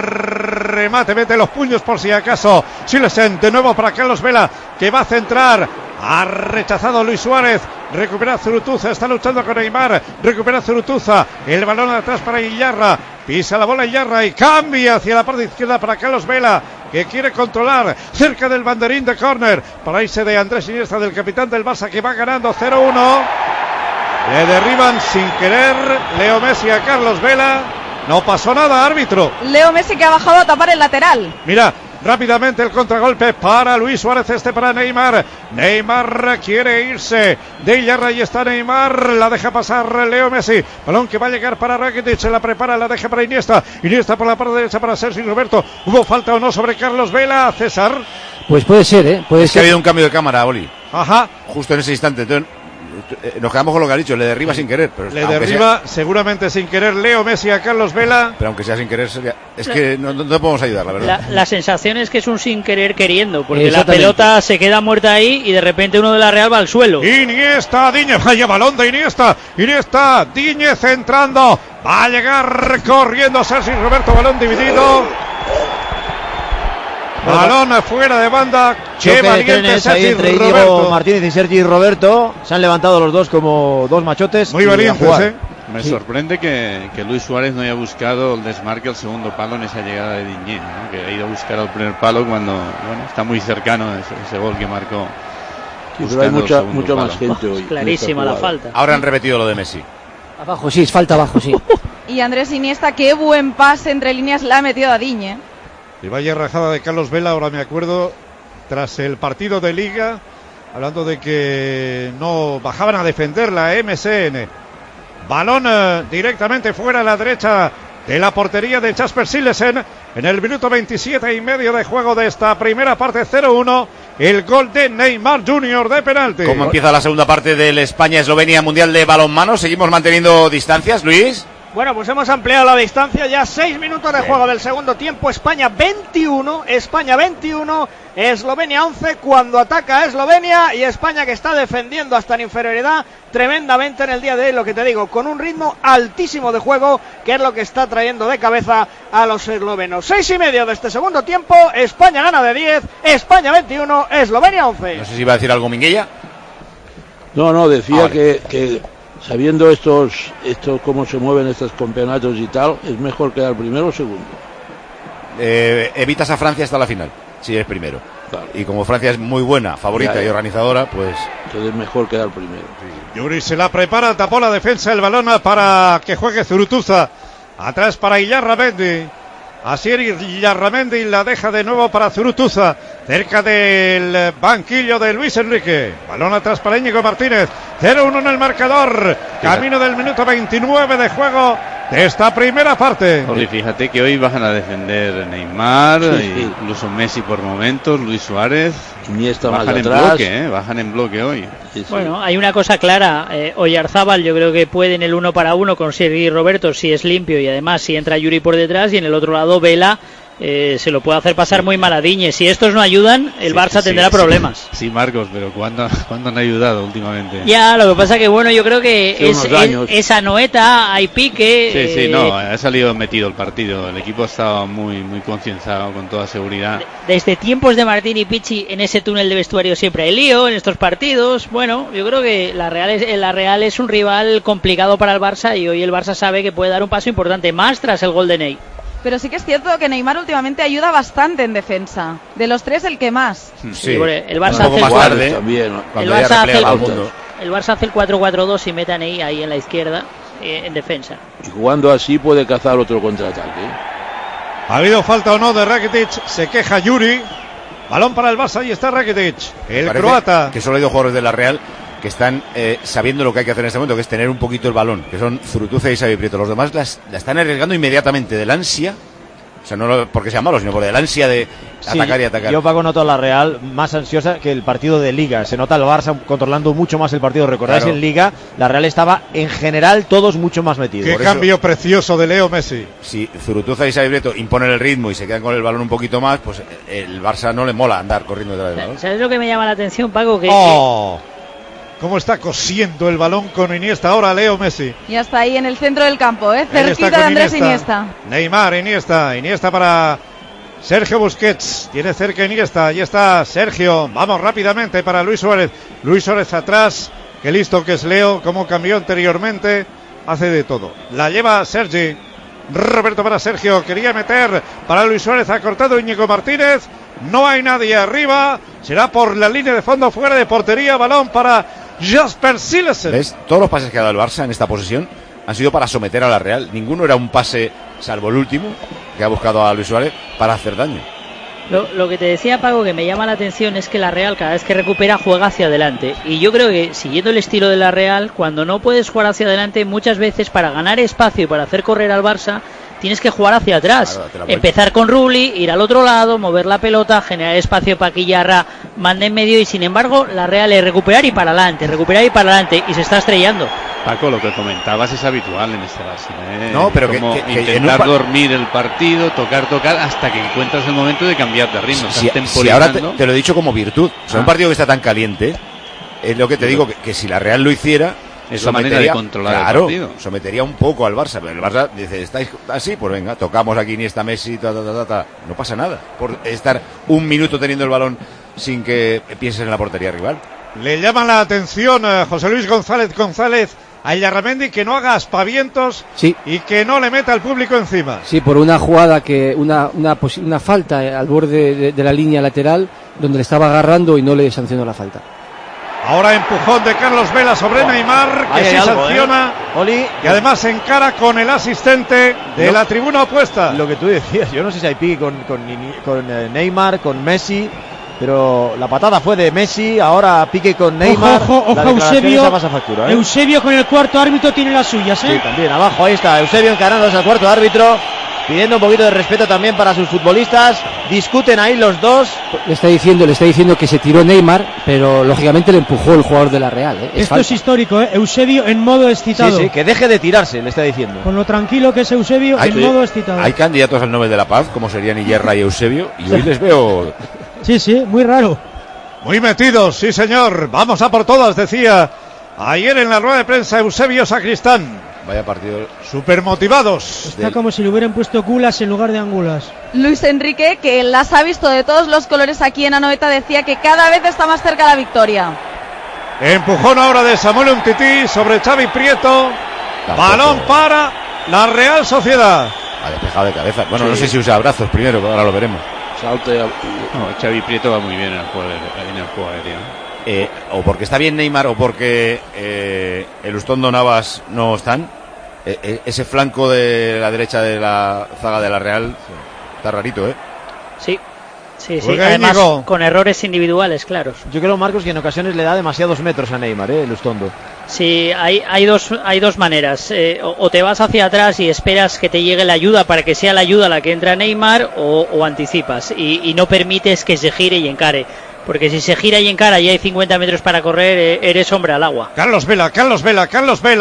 remate, mete los puños por si acaso. Silesen de nuevo para Carlos Vela, que va a centrar. Ha rechazado Luis Suárez. Recupera Zurutuza. Está luchando con Neymar. Recupera Zurutuza. El balón atrás para Iyarra. Pisa la bola Iyarra y cambia hacia la parte izquierda para Carlos Vela, que quiere controlar cerca del banderín de córner. Para irse de Andrés Iniesta, del capitán del Barça, que va ganando 0-1. Le derriban sin querer Leo Messi a Carlos Vela. No pasó nada, árbitro. Leo Messi, que ha bajado a tapar el lateral. Mira, rápidamente el contragolpe para Luis Suárez, para Neymar. Neymar quiere irse de Iyarra y está Neymar, la deja pasar Leo Messi. Balón que va a llegar para Rakitic, se la prepara, la deja para Iniesta. Iniesta por la parte derecha para Sergi Roberto. ¿Hubo falta o no sobre Carlos Vela, César? Pues puede ser, puede ser. Que ha habido un cambio de cámara, Oli. Ajá. Justo en ese instante. Entonces, nos quedamos con lo que ha dicho, le derriba sin querer. Pero le derriba seguramente sin querer Leo Messi a Carlos Vela. Pero aunque sea sin querer, sería... es que no podemos ayudar, la verdad. La sensación es que es un sin querer queriendo, porque la pelota se queda muerta ahí y de repente uno de la Real va al suelo. Iniesta, Diñez, vaya balón de Iniesta. Iniesta, Diñez entrando. Va a llegar corriendo Sergi Roberto, balón dividido. Balón fuera de banda. Qué valiente ahí entre Íñigo Martínez y Sergi Roberto. Se han levantado los dos como dos machotes. Muy valientes, Me sorprende que Luis Suárez no haya buscado el desmarque al segundo palo en esa llegada de Diñé, ¿no? Que ha ido a buscar al primer palo cuando está muy cercano ese gol que marcó. Sí, pero hay mucha más gente hoy. Clarísima la falta. Ahora han repetido lo de Messi. Abajo, sí, es falta abajo, sí. Y Andrés Iniesta, qué buen pase entre líneas le ha metido a Diñe. Y vaya rajada de Carlos Vela, ahora me acuerdo, tras el partido de Liga, hablando de que no bajaban a defender la MSN. Balón directamente fuera a la derecha de la portería de Jasper Silesen. En el minuto 27 y medio de juego de esta primera parte, 0-1, el gol de Neymar Jr. de penalti. ¿Cómo empieza la segunda parte del España-Eslovenia Mundial de Balonmano? ¿Seguimos manteniendo distancias, Luis? Bueno, pues hemos ampliado la distancia, ya 6 minutos de juego del segundo tiempo. España 21, Eslovenia 11 cuando ataca a Eslovenia, y España que está defendiendo hasta en inferioridad tremendamente en el día de hoy, lo que te digo, con un ritmo altísimo de juego, que es lo que está trayendo de cabeza a los eslovenos. 6:30 de este segundo tiempo, España gana de 10, España 21, Eslovenia 11. No sé si iba a decir algo Minguella. No, decía que sabiendo estos cómo se mueven estos campeonatos y tal, es mejor quedar primero o segundo. Evitas a Francia hasta la final, si eres primero. Claro. Y como Francia es muy buena, favorita y organizadora, pues... Entonces es mejor quedar primero. Sí. Yuri se la prepara, tapó la defensa, el balón para que juegue Zurutuza. Atrás para Iyarramendi. Asier Iyarramendi la deja de nuevo para Zurutuza, cerca del banquillo de Luis Enrique. Balón atrás para Íñigo Martínez. 0-1 en el marcador. Camino del minuto 29 de juego de esta primera parte. Oli, fíjate que hoy bajan a defender Neymar, incluso Messi por momentos, Luis Suárez. Iniesta bajan en bloque, bajan en bloque hoy. Bueno, hay una cosa clara. Oyarzábal yo creo que puede en el 1 para 1 con Sergi Roberto si es limpio, y además si entra Yuri por detrás, y en el otro lado Vela se lo puede hacer pasar muy mal a Digne. Si estos no ayudan, el Barça tendrá problemas. Sí, Marcos, pero ¿cuándo han ayudado últimamente? Ya, lo que pasa que bueno, yo creo que es Anoeta, hay pique. Sí, no, ha salido metido el partido. El equipo estaba muy concienciado, con toda seguridad. Desde tiempos de Martín y Pichi, en ese túnel de vestuario siempre hay lío en estos partidos. Bueno, yo creo que la Real es un rival complicado para el Barça y hoy el Barça sabe que puede dar un paso importante más tras el gol de Ney. Pero sí que es cierto que Neymar últimamente ayuda bastante en defensa. De los tres, el que más. Sí, el Barça un poco más tarde, también, el Barça hace el 4-4-2 y mete a Ney ahí en la izquierda, en defensa. Y jugando así puede cazar otro contraataque. ¿Ha habido falta o no de Rakitic? Se queja Yuri. Balón para el Barça y está Rakitic, el croata. Que solo hay dos jugadores de la Real que están sabiendo lo que hay que hacer en este momento, que es tener un poquito el balón, que son Zurutuza y Xavi Prieto. Los demás la están arriesgando inmediatamente del ansia, o sea, no porque sean malos, sino por el ansia de atacar y atacar. Yo, Paco, noto a la Real más ansiosa que el partido de Liga. Se nota el Barça controlando mucho más el partido. ¿Recordáis? Claro. En Liga la Real estaba en general todos mucho más metidos. Qué cambio precioso de Leo Messi. Si Zurutuza y Xavi Prieto imponen el ritmo y se quedan con el balón un poquito más, pues el Barça no le mola andar corriendo detrás del balón. ¿Sabes lo que me llama la atención, Paco? Cómo está cosiendo el balón con Iniesta ahora Leo Messi. Y hasta ahí en el centro del campo, cerquita de Andrés Iniesta. Neymar, Iniesta para Sergio Busquets. Tiene cerca Iniesta, ahí está Sergio. Vamos rápidamente para Luis Suárez. Luis Suárez atrás, qué listo que es Leo, como cambió anteriormente. Hace de todo. La lleva Sergi. Roberto para Sergio, quería meter para Luis Suárez, ha cortado Íñigo Martínez. No hay nadie arriba, será por la línea de fondo, fuera de portería, balón para Jasper Silesen. ¿Ves? Todos los pases que ha dado el Barça en esta posesión han sido para someter a la Real. Ninguno era un pase, salvo el último, que ha buscado a Luis Suárez, para hacer daño. Lo que te decía, Paco, que me llama la atención es que la Real cada vez que recupera juega hacia adelante. Y yo creo que, siguiendo el estilo de la Real, cuando no puedes jugar hacia adelante, muchas veces para ganar espacio y para hacer correr al Barça, tienes que jugar hacia atrás. Claro, empezar con Rubli, ir al otro lado, mover la pelota, generar espacio para que Yarra mande en medio, y sin embargo la Real es recuperar y para adelante, y se está estrellando. Paco, lo que comentabas es habitual en este Barça, No, pero como intentar dormir el partido, tocar hasta que encuentras el momento de cambiar de ritmo. Si ahora te lo he dicho como virtud, o sea, un partido que está tan caliente, es lo que te digo, que si la Real lo hiciera, es la manera de controlar el partido. Sometería un poco al Barça, pero el Barça dice, ¿estáis así? Pues venga, tocamos aquí Iniesta, Messi, no pasa nada por estar un minuto teniendo el balón sin que pienses en la portería rival. Le llama la atención a José Luis González a Illarramendi, que no haga aspavientos, sí, y que no le meta al público encima. Sí, por una jugada una falta al borde de la línea lateral, donde le estaba agarrando y no le sancionó la falta. Ahora empujón de Carlos Vela sobre Neymar, que sí sanciona, y además se encara con el asistente de la tribuna opuesta. Lo que tú decías, yo no sé si hay pique con Neymar, con Messi, pero la patada fue de Messi, ahora pique con Neymar. Ojo, Eusebio, pasa factura, Eusebio con el cuarto árbitro tiene las suyas, Sí, también abajo, ahí está Eusebio encarándose al cuarto árbitro, pidiendo un poquito de respeto también para sus futbolistas. Discuten ahí los dos. Le está diciendo que se tiró Neymar, pero lógicamente le empujó el jugador de la Real. Esto es histórico, Eusebio en modo excitado. Sí, que deje de tirarse, le está diciendo. Con lo tranquilo que es Eusebio en modo excitado. Hay candidatos al Nobel de la Paz, como serían Iyerra y Eusebio, y hoy les veo... Sí, muy raro. Muy metidos, sí señor. Vamos a por todas, decía ayer en la rueda de prensa Eusebio Sacristán. Vaya partido. Súper motivados. Está como si le hubieran puesto gulas en lugar de angulas. Luis Enrique, que las ha visto de todos los colores aquí en Anoeta, decía que cada vez está más cerca la victoria. Empujón ahora de Samuel Umtiti sobre Xavi Prieto. Balón para la Real Sociedad. Ha despejado de cabeza. Bueno, no sé si usa brazos primero, pero ahora lo veremos. Xavi Prieto va muy bien en el juego aéreo. O porque está bien Neymar o porque Elustondo, Navas no están. Ese flanco de la derecha de la zaga de la Real está rarito, Sí. Además con errores individuales claros. Yo creo, Marcos, que en ocasiones le da demasiados metros a Neymar, Elustondo. Sí, hay dos maneras. O te vas hacia atrás y esperas que te llegue la ayuda para que sea la ayuda la que entra Neymar, o anticipas y no permites que se gire y encare. Porque si se gira y encara y hay 50 metros para correr, eres hombre al agua. Carlos Vela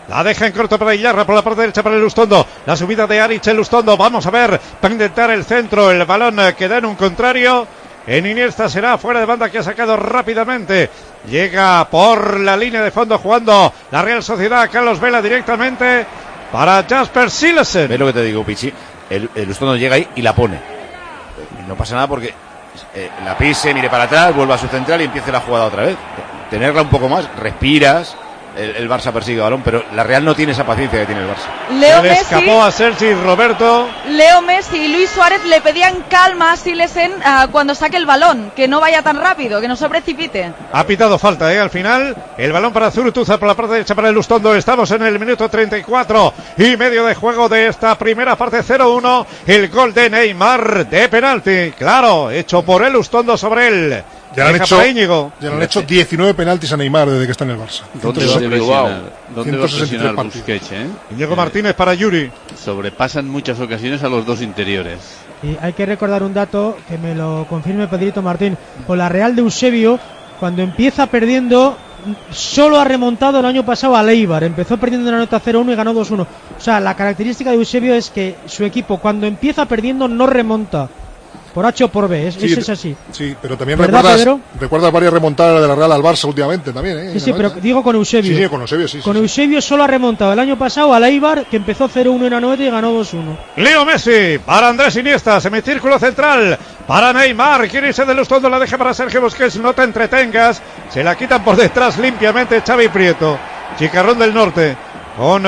La deja en corto para Iyarra, por la parte derecha para el Lustondo. La subida de Aric, el Lustondo. Vamos a ver, para intentar el centro. El balón queda en un contrario. En Iniesta será fuera de banda, que ha sacado rápidamente. Llega por la línea de fondo jugando la Real Sociedad. Carlos Vela directamente para Jasper Silesen. ¿Ves lo que te digo, Pichi? El Lustondo llega ahí y la pone. No pasa nada porque la pise, mire para atrás, vuelva a su central y empiece la jugada otra vez. Tenerla un poco más, respiras. El Barça persigue el balón, pero la Real no tiene esa paciencia que tiene el Barça. Le escapó a Sergi Roberto. Leo Messi y Luis Suárez le pedían calma a Silesen cuando saque el balón, que no vaya tan rápido, que no se precipite. Ha pitado falta, al final. El balón para Zurutuza por la parte derecha para el Lustondo. Estamos en el minuto 34 y medio de juego de esta primera parte. 0-1. El gol de Neymar de penalti. Claro, hecho por el Lustondo sobre él. Ya le han hecho 19 penaltis a Neymar desde que está en el Barça. ¿Dónde va a presionar Busquets? Diego Martínez para Yuri. Sobrepasan muchas ocasiones a los dos interiores. Y hay que recordar un dato que me lo confirme Pedrito Martín. Con la Real de Eusebio, cuando empieza perdiendo, solo ha remontado el año pasado a Eibar. Empezó perdiendo en la nota 0-1 y ganó 2-1. O sea, la característica de Eusebio es que su equipo, cuando empieza perdiendo, no remonta. Por H o por B, es así. Sí, pero también recuerdas varias remontadas de la Real al Barça últimamente también, Sí, pero digo con Eusebio. Sí, con Eusebio, sí. Con Eusebio solo ha remontado el año pasado al Eibar, que empezó 0-1 en la 9 y ganó 2-1. Leo Messi para Andrés Iniesta, semicírculo central para Neymar. Quiere irse de Lustondo, la deja para Sergio Busquets. No te entretengas, se la quitan por detrás limpiamente Xavi Prieto. Chicarrón del Norte con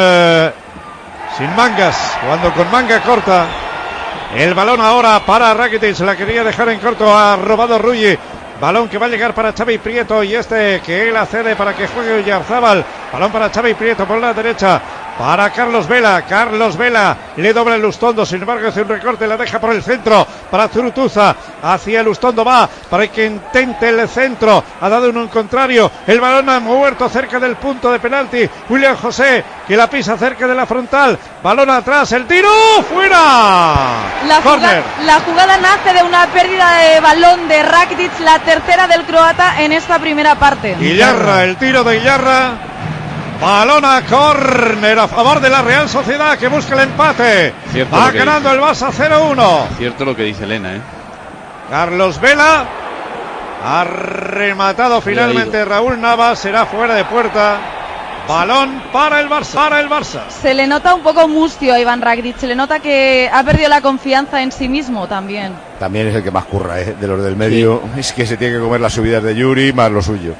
sin mangas, jugando con manga corta. El balón ahora para Rakitic, se la quería dejar en corto, ha robado Rulli. Balón que va a llegar para Xavi Prieto y que él accede para que juegue Oyarzábal. Balón para Xavi Prieto por la derecha. Para Carlos Vela. Carlos Vela le dobla el Lustondo. Sin embargo, hace un recorte, la deja por el centro. Para Zurutuza. Hacia el Lustondo va. Para que intente el centro. Ha dado uno en contrario. El balón ha muerto cerca del punto de penalti. William José, que la pisa cerca de la frontal. Balón atrás. El tiro. ¡Fuera! La jugada nace de una pérdida de balón de Rakitic. La tercera del croata en esta primera parte. Iyarra, el tiro de Iyarra. Balón a córner a favor de la Real Sociedad, que busca el empate. Va ganando el Barça 0-1. Cierto lo que dice Elena, Carlos Vela ha rematado finalmente Raúl Navas, será fuera de puerta. Balón para el Barça. Se le nota un poco mustio a Iván Rakitic, se le nota que ha perdido la confianza en sí mismo también. También es el que más curra, de los del medio. Sí. Es que se tiene que comer las subidas de Yuri más lo suyo.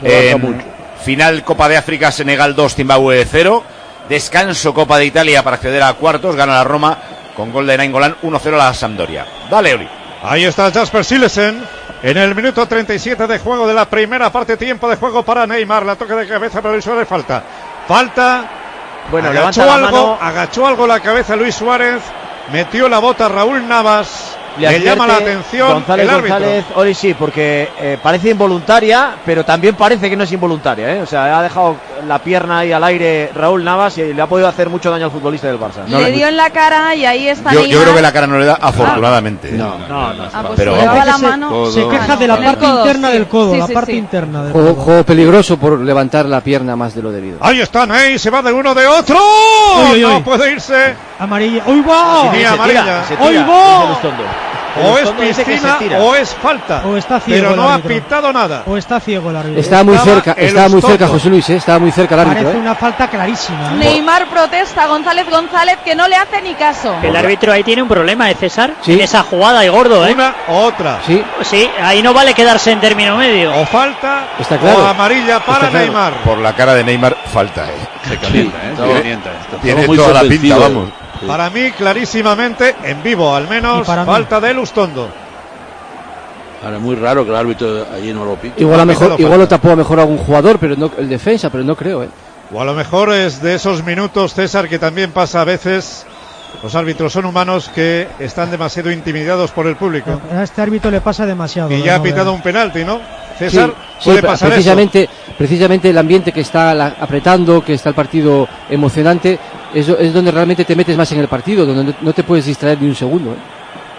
Final Copa de África, Senegal 2, Zimbabue 0. Descanso Copa de Italia para acceder a cuartos. Gana la Roma con gol de Nainggolan 1-0 a la Sampdoria. Dale, Oli. Ahí está Jasper Silesen en el minuto 37 de juego de la primera parte. Tiempo de juego para Neymar. La toque de cabeza para Luis Suárez. Falta. Bueno, agachó algo la cabeza Luis Suárez. Metió la bota Raúl Navas. Le llama la atención el árbitro. Oli, sí, porque parece involuntaria, pero también parece que no es involuntaria, O sea, ha dejado la pierna ahí al aire Raúl Navas y le ha podido hacer mucho daño al futbolista del Barça. Le dio en la cara y ahí está Yo creo que la cara no le da, afortunadamente. No. Pero la mano. Se queja de la parte interna del codo, la parte interna del codo. Juego peligroso por levantar la pierna más de lo debido. Ahí está Ney, se va de uno de otro. No puede irse. Amarilla. ¡Uy, va! Sí, amarilla. ¡Uy, va! O es piscina o es falta. O está ciego, pero no ha pitado nada. O está ciego el árbitro. Estaba muy cerca José Luis, estaba muy cerca el árbitro. Parece una falta clarísima. Neymar protesta, González que no le hace ni caso. El árbitro ahí tiene un problema, César. Sí. En esa jugada y gordo, Una o otra. Sí, ahí no vale quedarse en término medio. O falta está claro. O amarilla para Neymar. Por la cara de Neymar, falta, Se calienta, Se calienta esto. Tiene toda la pinta, vamos. Para mí, clarísimamente, en vivo al menos, falta de Lustondo. Ahora, muy raro que el árbitro allí no lo pite. Igual lo tapó a mejor algún jugador, pero no el defensa, pero no creo, O a lo mejor es de esos minutos, César, que también pasa a veces. Los árbitros son humanos que están demasiado intimidados por el público. A este árbitro le pasa demasiado. Y ya ha pitado un penalti, ¿no? César, puede pasar precisamente el ambiente que está apretando, que está el partido emocionante, es donde realmente te metes más en el partido, donde no te puedes distraer ni un segundo.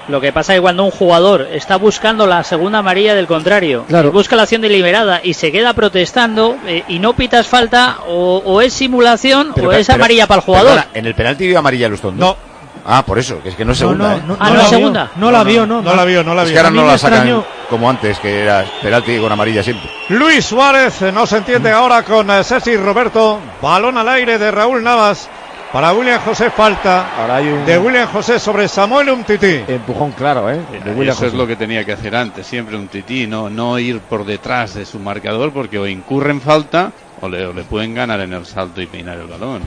Lo que pasa es que cuando un jugador está buscando la segunda amarilla del contrario, claro, busca la acción deliberada y se queda protestando y no pitas falta, o es simulación o es amarilla para el jugador. Perdona, ¿en el penalti vio amarilla Lustondo? No. Ah, por eso, que es que no es segunda. No es segunda. No la vio. Es que ahora no la sacan como antes, que era penalti con amarilla siempre. Luis Suárez no se entiende ahora con Sergi Roberto. Balón al aire de Raúl Navas. Para William José, falta ahora hay un... de William José sobre Samuel Umtiti. Empujón claro, de William Eso José. es lo que tenía que hacer antes, siempre Umtiti, no ir por detrás de su marcador, porque o incurre en falta o le pueden ganar en el salto y peinar el balón.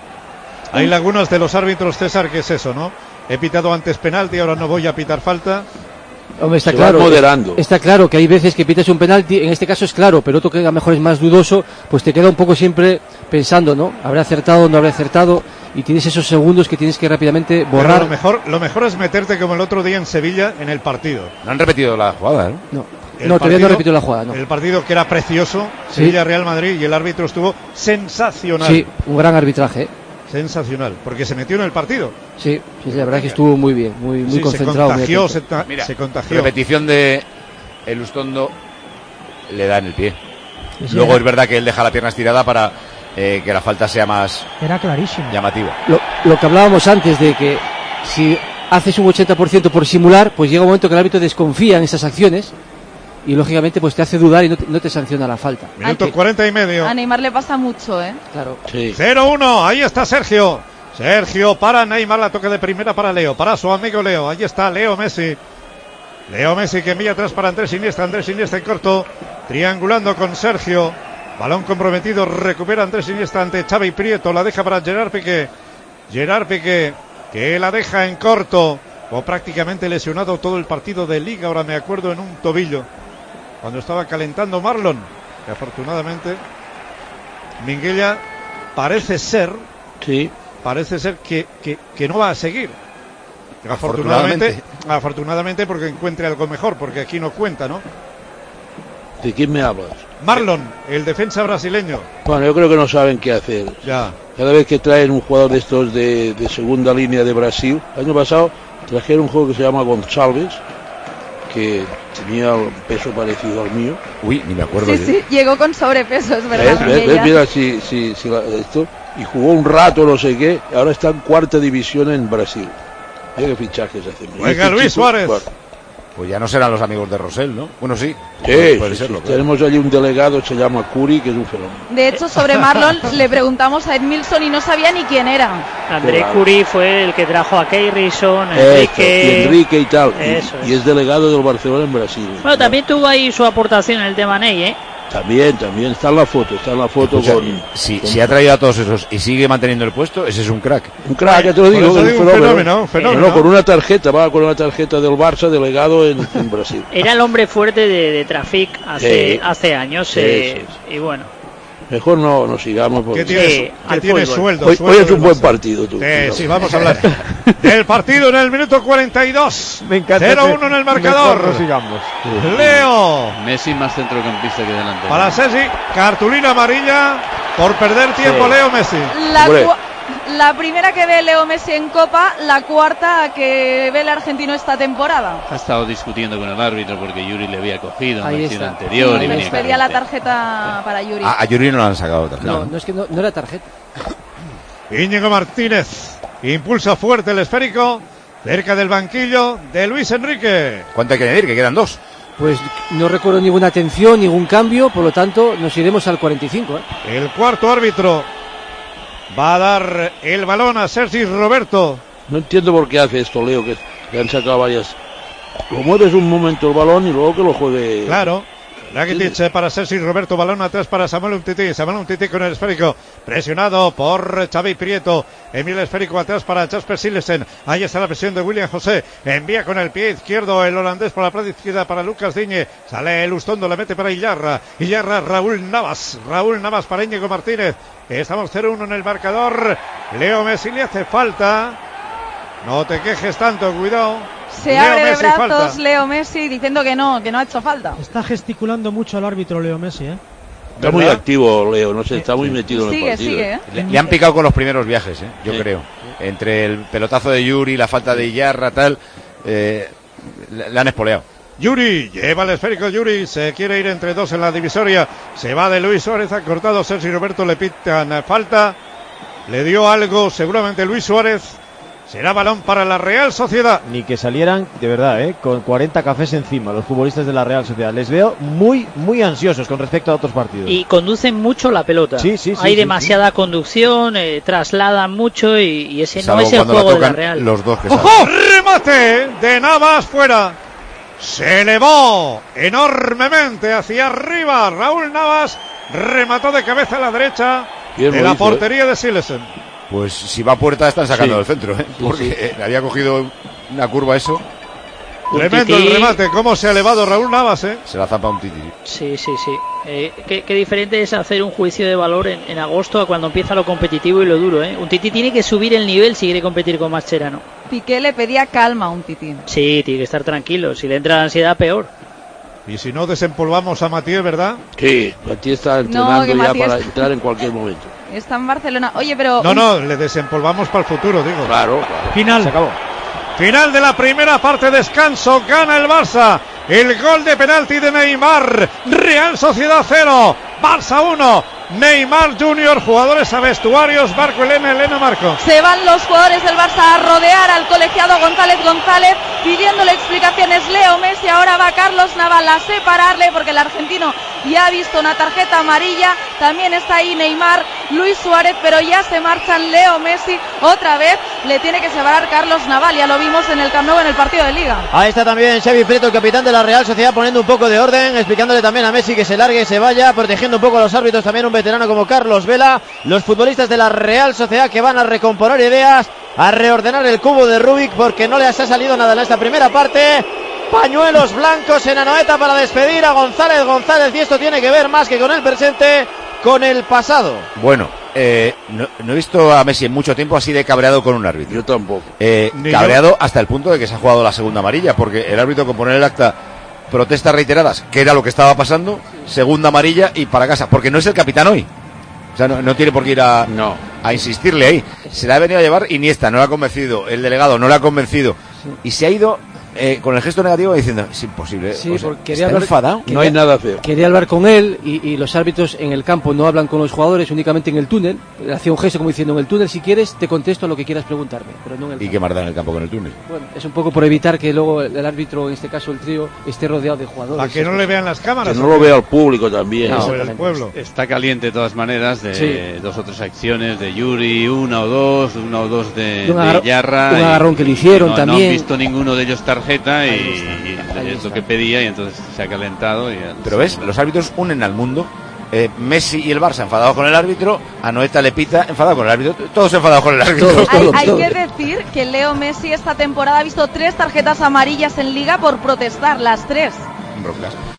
Hay lagunas de los árbitros, César, que es eso, ¿no? He pitado antes penalti, ahora no voy a pitar falta. Hombre, está Se claro, va moderando. está claro que hay veces que pitas un penalti, en este caso es claro, pero otro que a lo mejor es más dudoso, pues te queda un poco siempre pensando, ¿no? ¿Habrá acertado, no habrá acertado? Y tienes esos segundos que tienes que rápidamente borrar. Pero lo mejor es meterte como el otro día en Sevilla en el partido. No han repetido la jugada, No, todavía no repito la jugada, no. El partido que era precioso, Sí. Sevilla-Real Madrid, y el árbitro estuvo sensacional. Sí, un gran arbitraje, Sensacional, porque se metió en el partido. Sí, la verdad que estuvo muy bien, muy Sí, concentrado. se contagió. Repetición de Elustondo, le da en el pie. Sí, Luego era- es verdad que él deja la pierna estirada para que la falta sea más Era clarísimo. llamativa. Lo que hablábamos antes de que si haces un 80% por simular, pues llega un momento que el árbitro desconfía en esas acciones y lógicamente pues te hace dudar y no te sanciona la falta. Minuto 40 y medio. A Neymar le pasa mucho, Claro. Sí. 0-1, ahí está Sergio. Sergio para Neymar, la toque de primera para Leo, para su amigo Leo. Ahí está Leo Messi. Leo Messi que envía atrás para Andrés Iniesta en corto, triangulando con Sergio. Balón comprometido, recupera Andrés Iniesta ante Xavi Prieto, la deja para Gerard Piqué. Gerard Piqué, que la deja en corto, o prácticamente lesionado todo el partido de Liga, ahora me acuerdo, en un tobillo, cuando estaba calentando Marlon, que afortunadamente Minguella parece ser que no va a seguir. Afortunadamente porque encuentre algo mejor, porque aquí no cuenta, ¿no? ¿De quién me hablas? Marlon, el defensa brasileño. Bueno, yo creo que no saben qué hacer. Ya. Cada vez que traen un jugador de estos de segunda línea de Brasil, el año pasado trajeron un jugador que se llama Gonçalves, que tenía un peso parecido al mío. Uy, ni me acuerdo. Sí, llegó con sobrepeso, es verdad. ¿Ves? Mira, esto, y jugó un rato, no sé qué, ahora está en cuarta división en Brasil. Mira qué fichajes hacen. Juega Luis Suárez. Bueno, Pues ya no serán los amigos de Rosell, ¿no? Bueno, sí. puede serlo. Tenemos allí un delegado, se llama Curi, que es un fenómeno. De hecho, sobre Marlon le preguntamos a Edmilson y no sabía ni quién era. André Claro. Curie fue el que trajo a Keirison, Enrique y tal. Eso Y es delegado del Barcelona en Brasil. Bueno, también tuvo ahí su aportación en el tema Ney, ¿eh? También, está en la foto, Escucha, si ha traído a todos esos y sigue manteniendo el puesto, ese es un crack. Un crack, ya te lo digo, Por eso digo, un fenómeno. No, con una tarjeta, va con una tarjeta del Barça delegado en Brasil. Era el hombre fuerte de Trafic Sí. hace años, Sí. y bueno. Mejor no sigamos. Porque... Que tiene sueldo. Hoy es del un buen Barça. partido, tú. Sí, vamos a hablar del partido en el minuto 42. Me encanta 0-1 en el marcador. Mejor no sigamos. Leo. Messi más centrocampista que delantero. Para Sergi, cartulina amarilla por perder tiempo. Sí. Leo Messi. La primera que ve Leo Messi en Copa, la cuarta que ve el argentino esta temporada. Ha estado discutiendo con el árbitro porque Yuri le había cogido en Ahí el partido está. anterior y Les venía pedía la caliente. tarjeta para Yuri. A Yuri no le han sacado tarjeta. No, es que no era tarjeta. Íñigo Martínez impulsa fuerte el esférico cerca del banquillo de Luis Enrique. ¿Cuánto hay que añadir? Que quedan dos. Pues no recuerdo ninguna atención, ningún cambio, por lo tanto nos iremos al 45. El cuarto árbitro va a dar el balón a Sergi Roberto. No entiendo por qué hace esto, Leo, que le han sacado varias. Lo mueves un momento el balón y luego que lo juegue. Claro. Rakitic para Sergi Roberto, balón atrás para Samuel Umtiti. Samuel Umtiti con el esférico, presionado por Xavi Prieto. Envía el esférico atrás para Jasper Silesen. Ahí está la presión de William José. Envía con el pie izquierdo el holandés por la parte izquierda para Lucas Digne. Sale el Ustondo, la mete para Illarra. Raúl Navas para Íñigo Martínez. Estamos 0-1 en el marcador. Leo Messi le hace falta. No te quejes tanto, cuidado. Se abre de brazos Leo Messi diciendo que no ha hecho falta. Está gesticulando mucho al árbitro Leo Messi, ¿eh? Está muy activo, Leo, no sé, está muy metido en el partido. Sigue. Le han picado con los primeros viajes, yo creo. Entre el pelotazo de Yuri, la falta de Illarra, tal. le han espoleado. Yuri, lleva el esférico Yuri, se quiere ir entre dos en la divisoria, se va de Luis Suárez, ha cortado Sergi Roberto, le pitan falta, le dio algo seguramente Luis Suárez, será balón para la Real Sociedad. Ni que salieran, de verdad, con 40 cafés encima los futbolistas de la Real Sociedad, les veo muy, muy ansiosos con respecto a otros partidos. Y conducen mucho la pelota, hay demasiada conducción, trasladan mucho y ese no es el juego de la Real. Los dos que ¡ojo! ¡Remate de Navas fuera! Se elevó enormemente hacia arriba Raúl Navas, remató de cabeza a la derecha de la portería de Silesen. Pues si va a puerta están sacando del centro, porque le había cogido una curva eso. Tremendo el remate, cómo se ha elevado Raúl Navas, Se la zapa un titi. Sí. Qué diferente es hacer un juicio de valor en agosto a cuando empieza lo competitivo y lo duro, Un tití tiene que subir el nivel si quiere competir con Mascherano. Piqué le pedía calma a un tití. Sí, tiene que estar tranquilo. Si le entra la ansiedad, peor. Y si no desempolvamos a Matías, ¿verdad? Sí, Matías está entrenando ya para entrar en cualquier momento. Está en Barcelona. Oye, pero... No, le desempolvamos para el futuro, digo. Claro. Final. Se acabó. Final de la primera parte, descanso, gana el Barça. El gol de penalti de Neymar. Real Sociedad 0, Barça 1. Neymar Junior, jugadores a vestuarios, Marco Elena Marco. Se van los jugadores del Barça a rodear al colegiado González, pidiéndole explicaciones. Leo Messi, ahora va Carlos Naval a separarle porque el argentino ya ha visto una tarjeta amarilla. También está ahí Neymar, Luis Suárez, pero ya se marchan. Leo Messi otra vez le tiene que separar Carlos Naval, ya lo vimos en el Camp Nou en el partido de Liga. Ahí está también Xavi Prieto, el capitán de la Real Sociedad, poniendo un poco de orden, explicándole también a Messi que se largue, se vaya, protegiendo un poco a los árbitros, también un veterano como Carlos Vela. Los futbolistas de la Real Sociedad que van a recomponer ideas, a reordenar el cubo de Rubik porque no les ha salido nada en esta primera parte. Pañuelos blancos en Anoeta para despedir a González, y esto tiene que ver más que con el presente, con el pasado. Bueno, no he visto a Messi en mucho tiempo así de cabreado con un árbitro. Yo tampoco. Cabreado hasta el punto de que se ha jugado la segunda amarilla, porque el árbitro con poner el acta, protestas reiteradas, que era lo que estaba pasando, segunda amarilla y para casa, porque no es el capitán hoy. O sea, no tiene por qué ir a insistirle ahí. Se la ha venido a llevar Iniesta, no le ha convencido, el delegado no le ha convencido, y se ha ido con el gesto negativo diciendo, es imposible. Sí, o sea, porque está enfadado. No hay nada feo. Quería hablar con él y los árbitros en el campo no hablan con los jugadores, únicamente en el túnel. Le hacía un gesto como diciendo, en el túnel si quieres te contesto a lo que quieras preguntarme, pero no en el campo. ¿Y qué más da en el campo con el túnel? Bueno, es un poco por evitar que luego el árbitro, en este caso el trío, esté rodeado de jugadores. Para que no le vean las cámaras. Que no lo vea el público también. No, el pueblo. Está caliente de todas maneras de 2 o 3 acciones de Yuri, una o dos de Yarra. Un agarrón que le hicieron también. No han visto ninguno de ellos tarjeta y es lo que pedía y entonces se ha calentado. Pero ves, los árbitros unen al mundo. Messi y el Barça enfadados con el árbitro, Anoeta le pita enfadado con el árbitro, todos enfadados con el árbitro. Hay que decir que Leo Messi esta temporada ha visto 3 tarjetas amarillas en Liga por protestar, las 3. Broncas.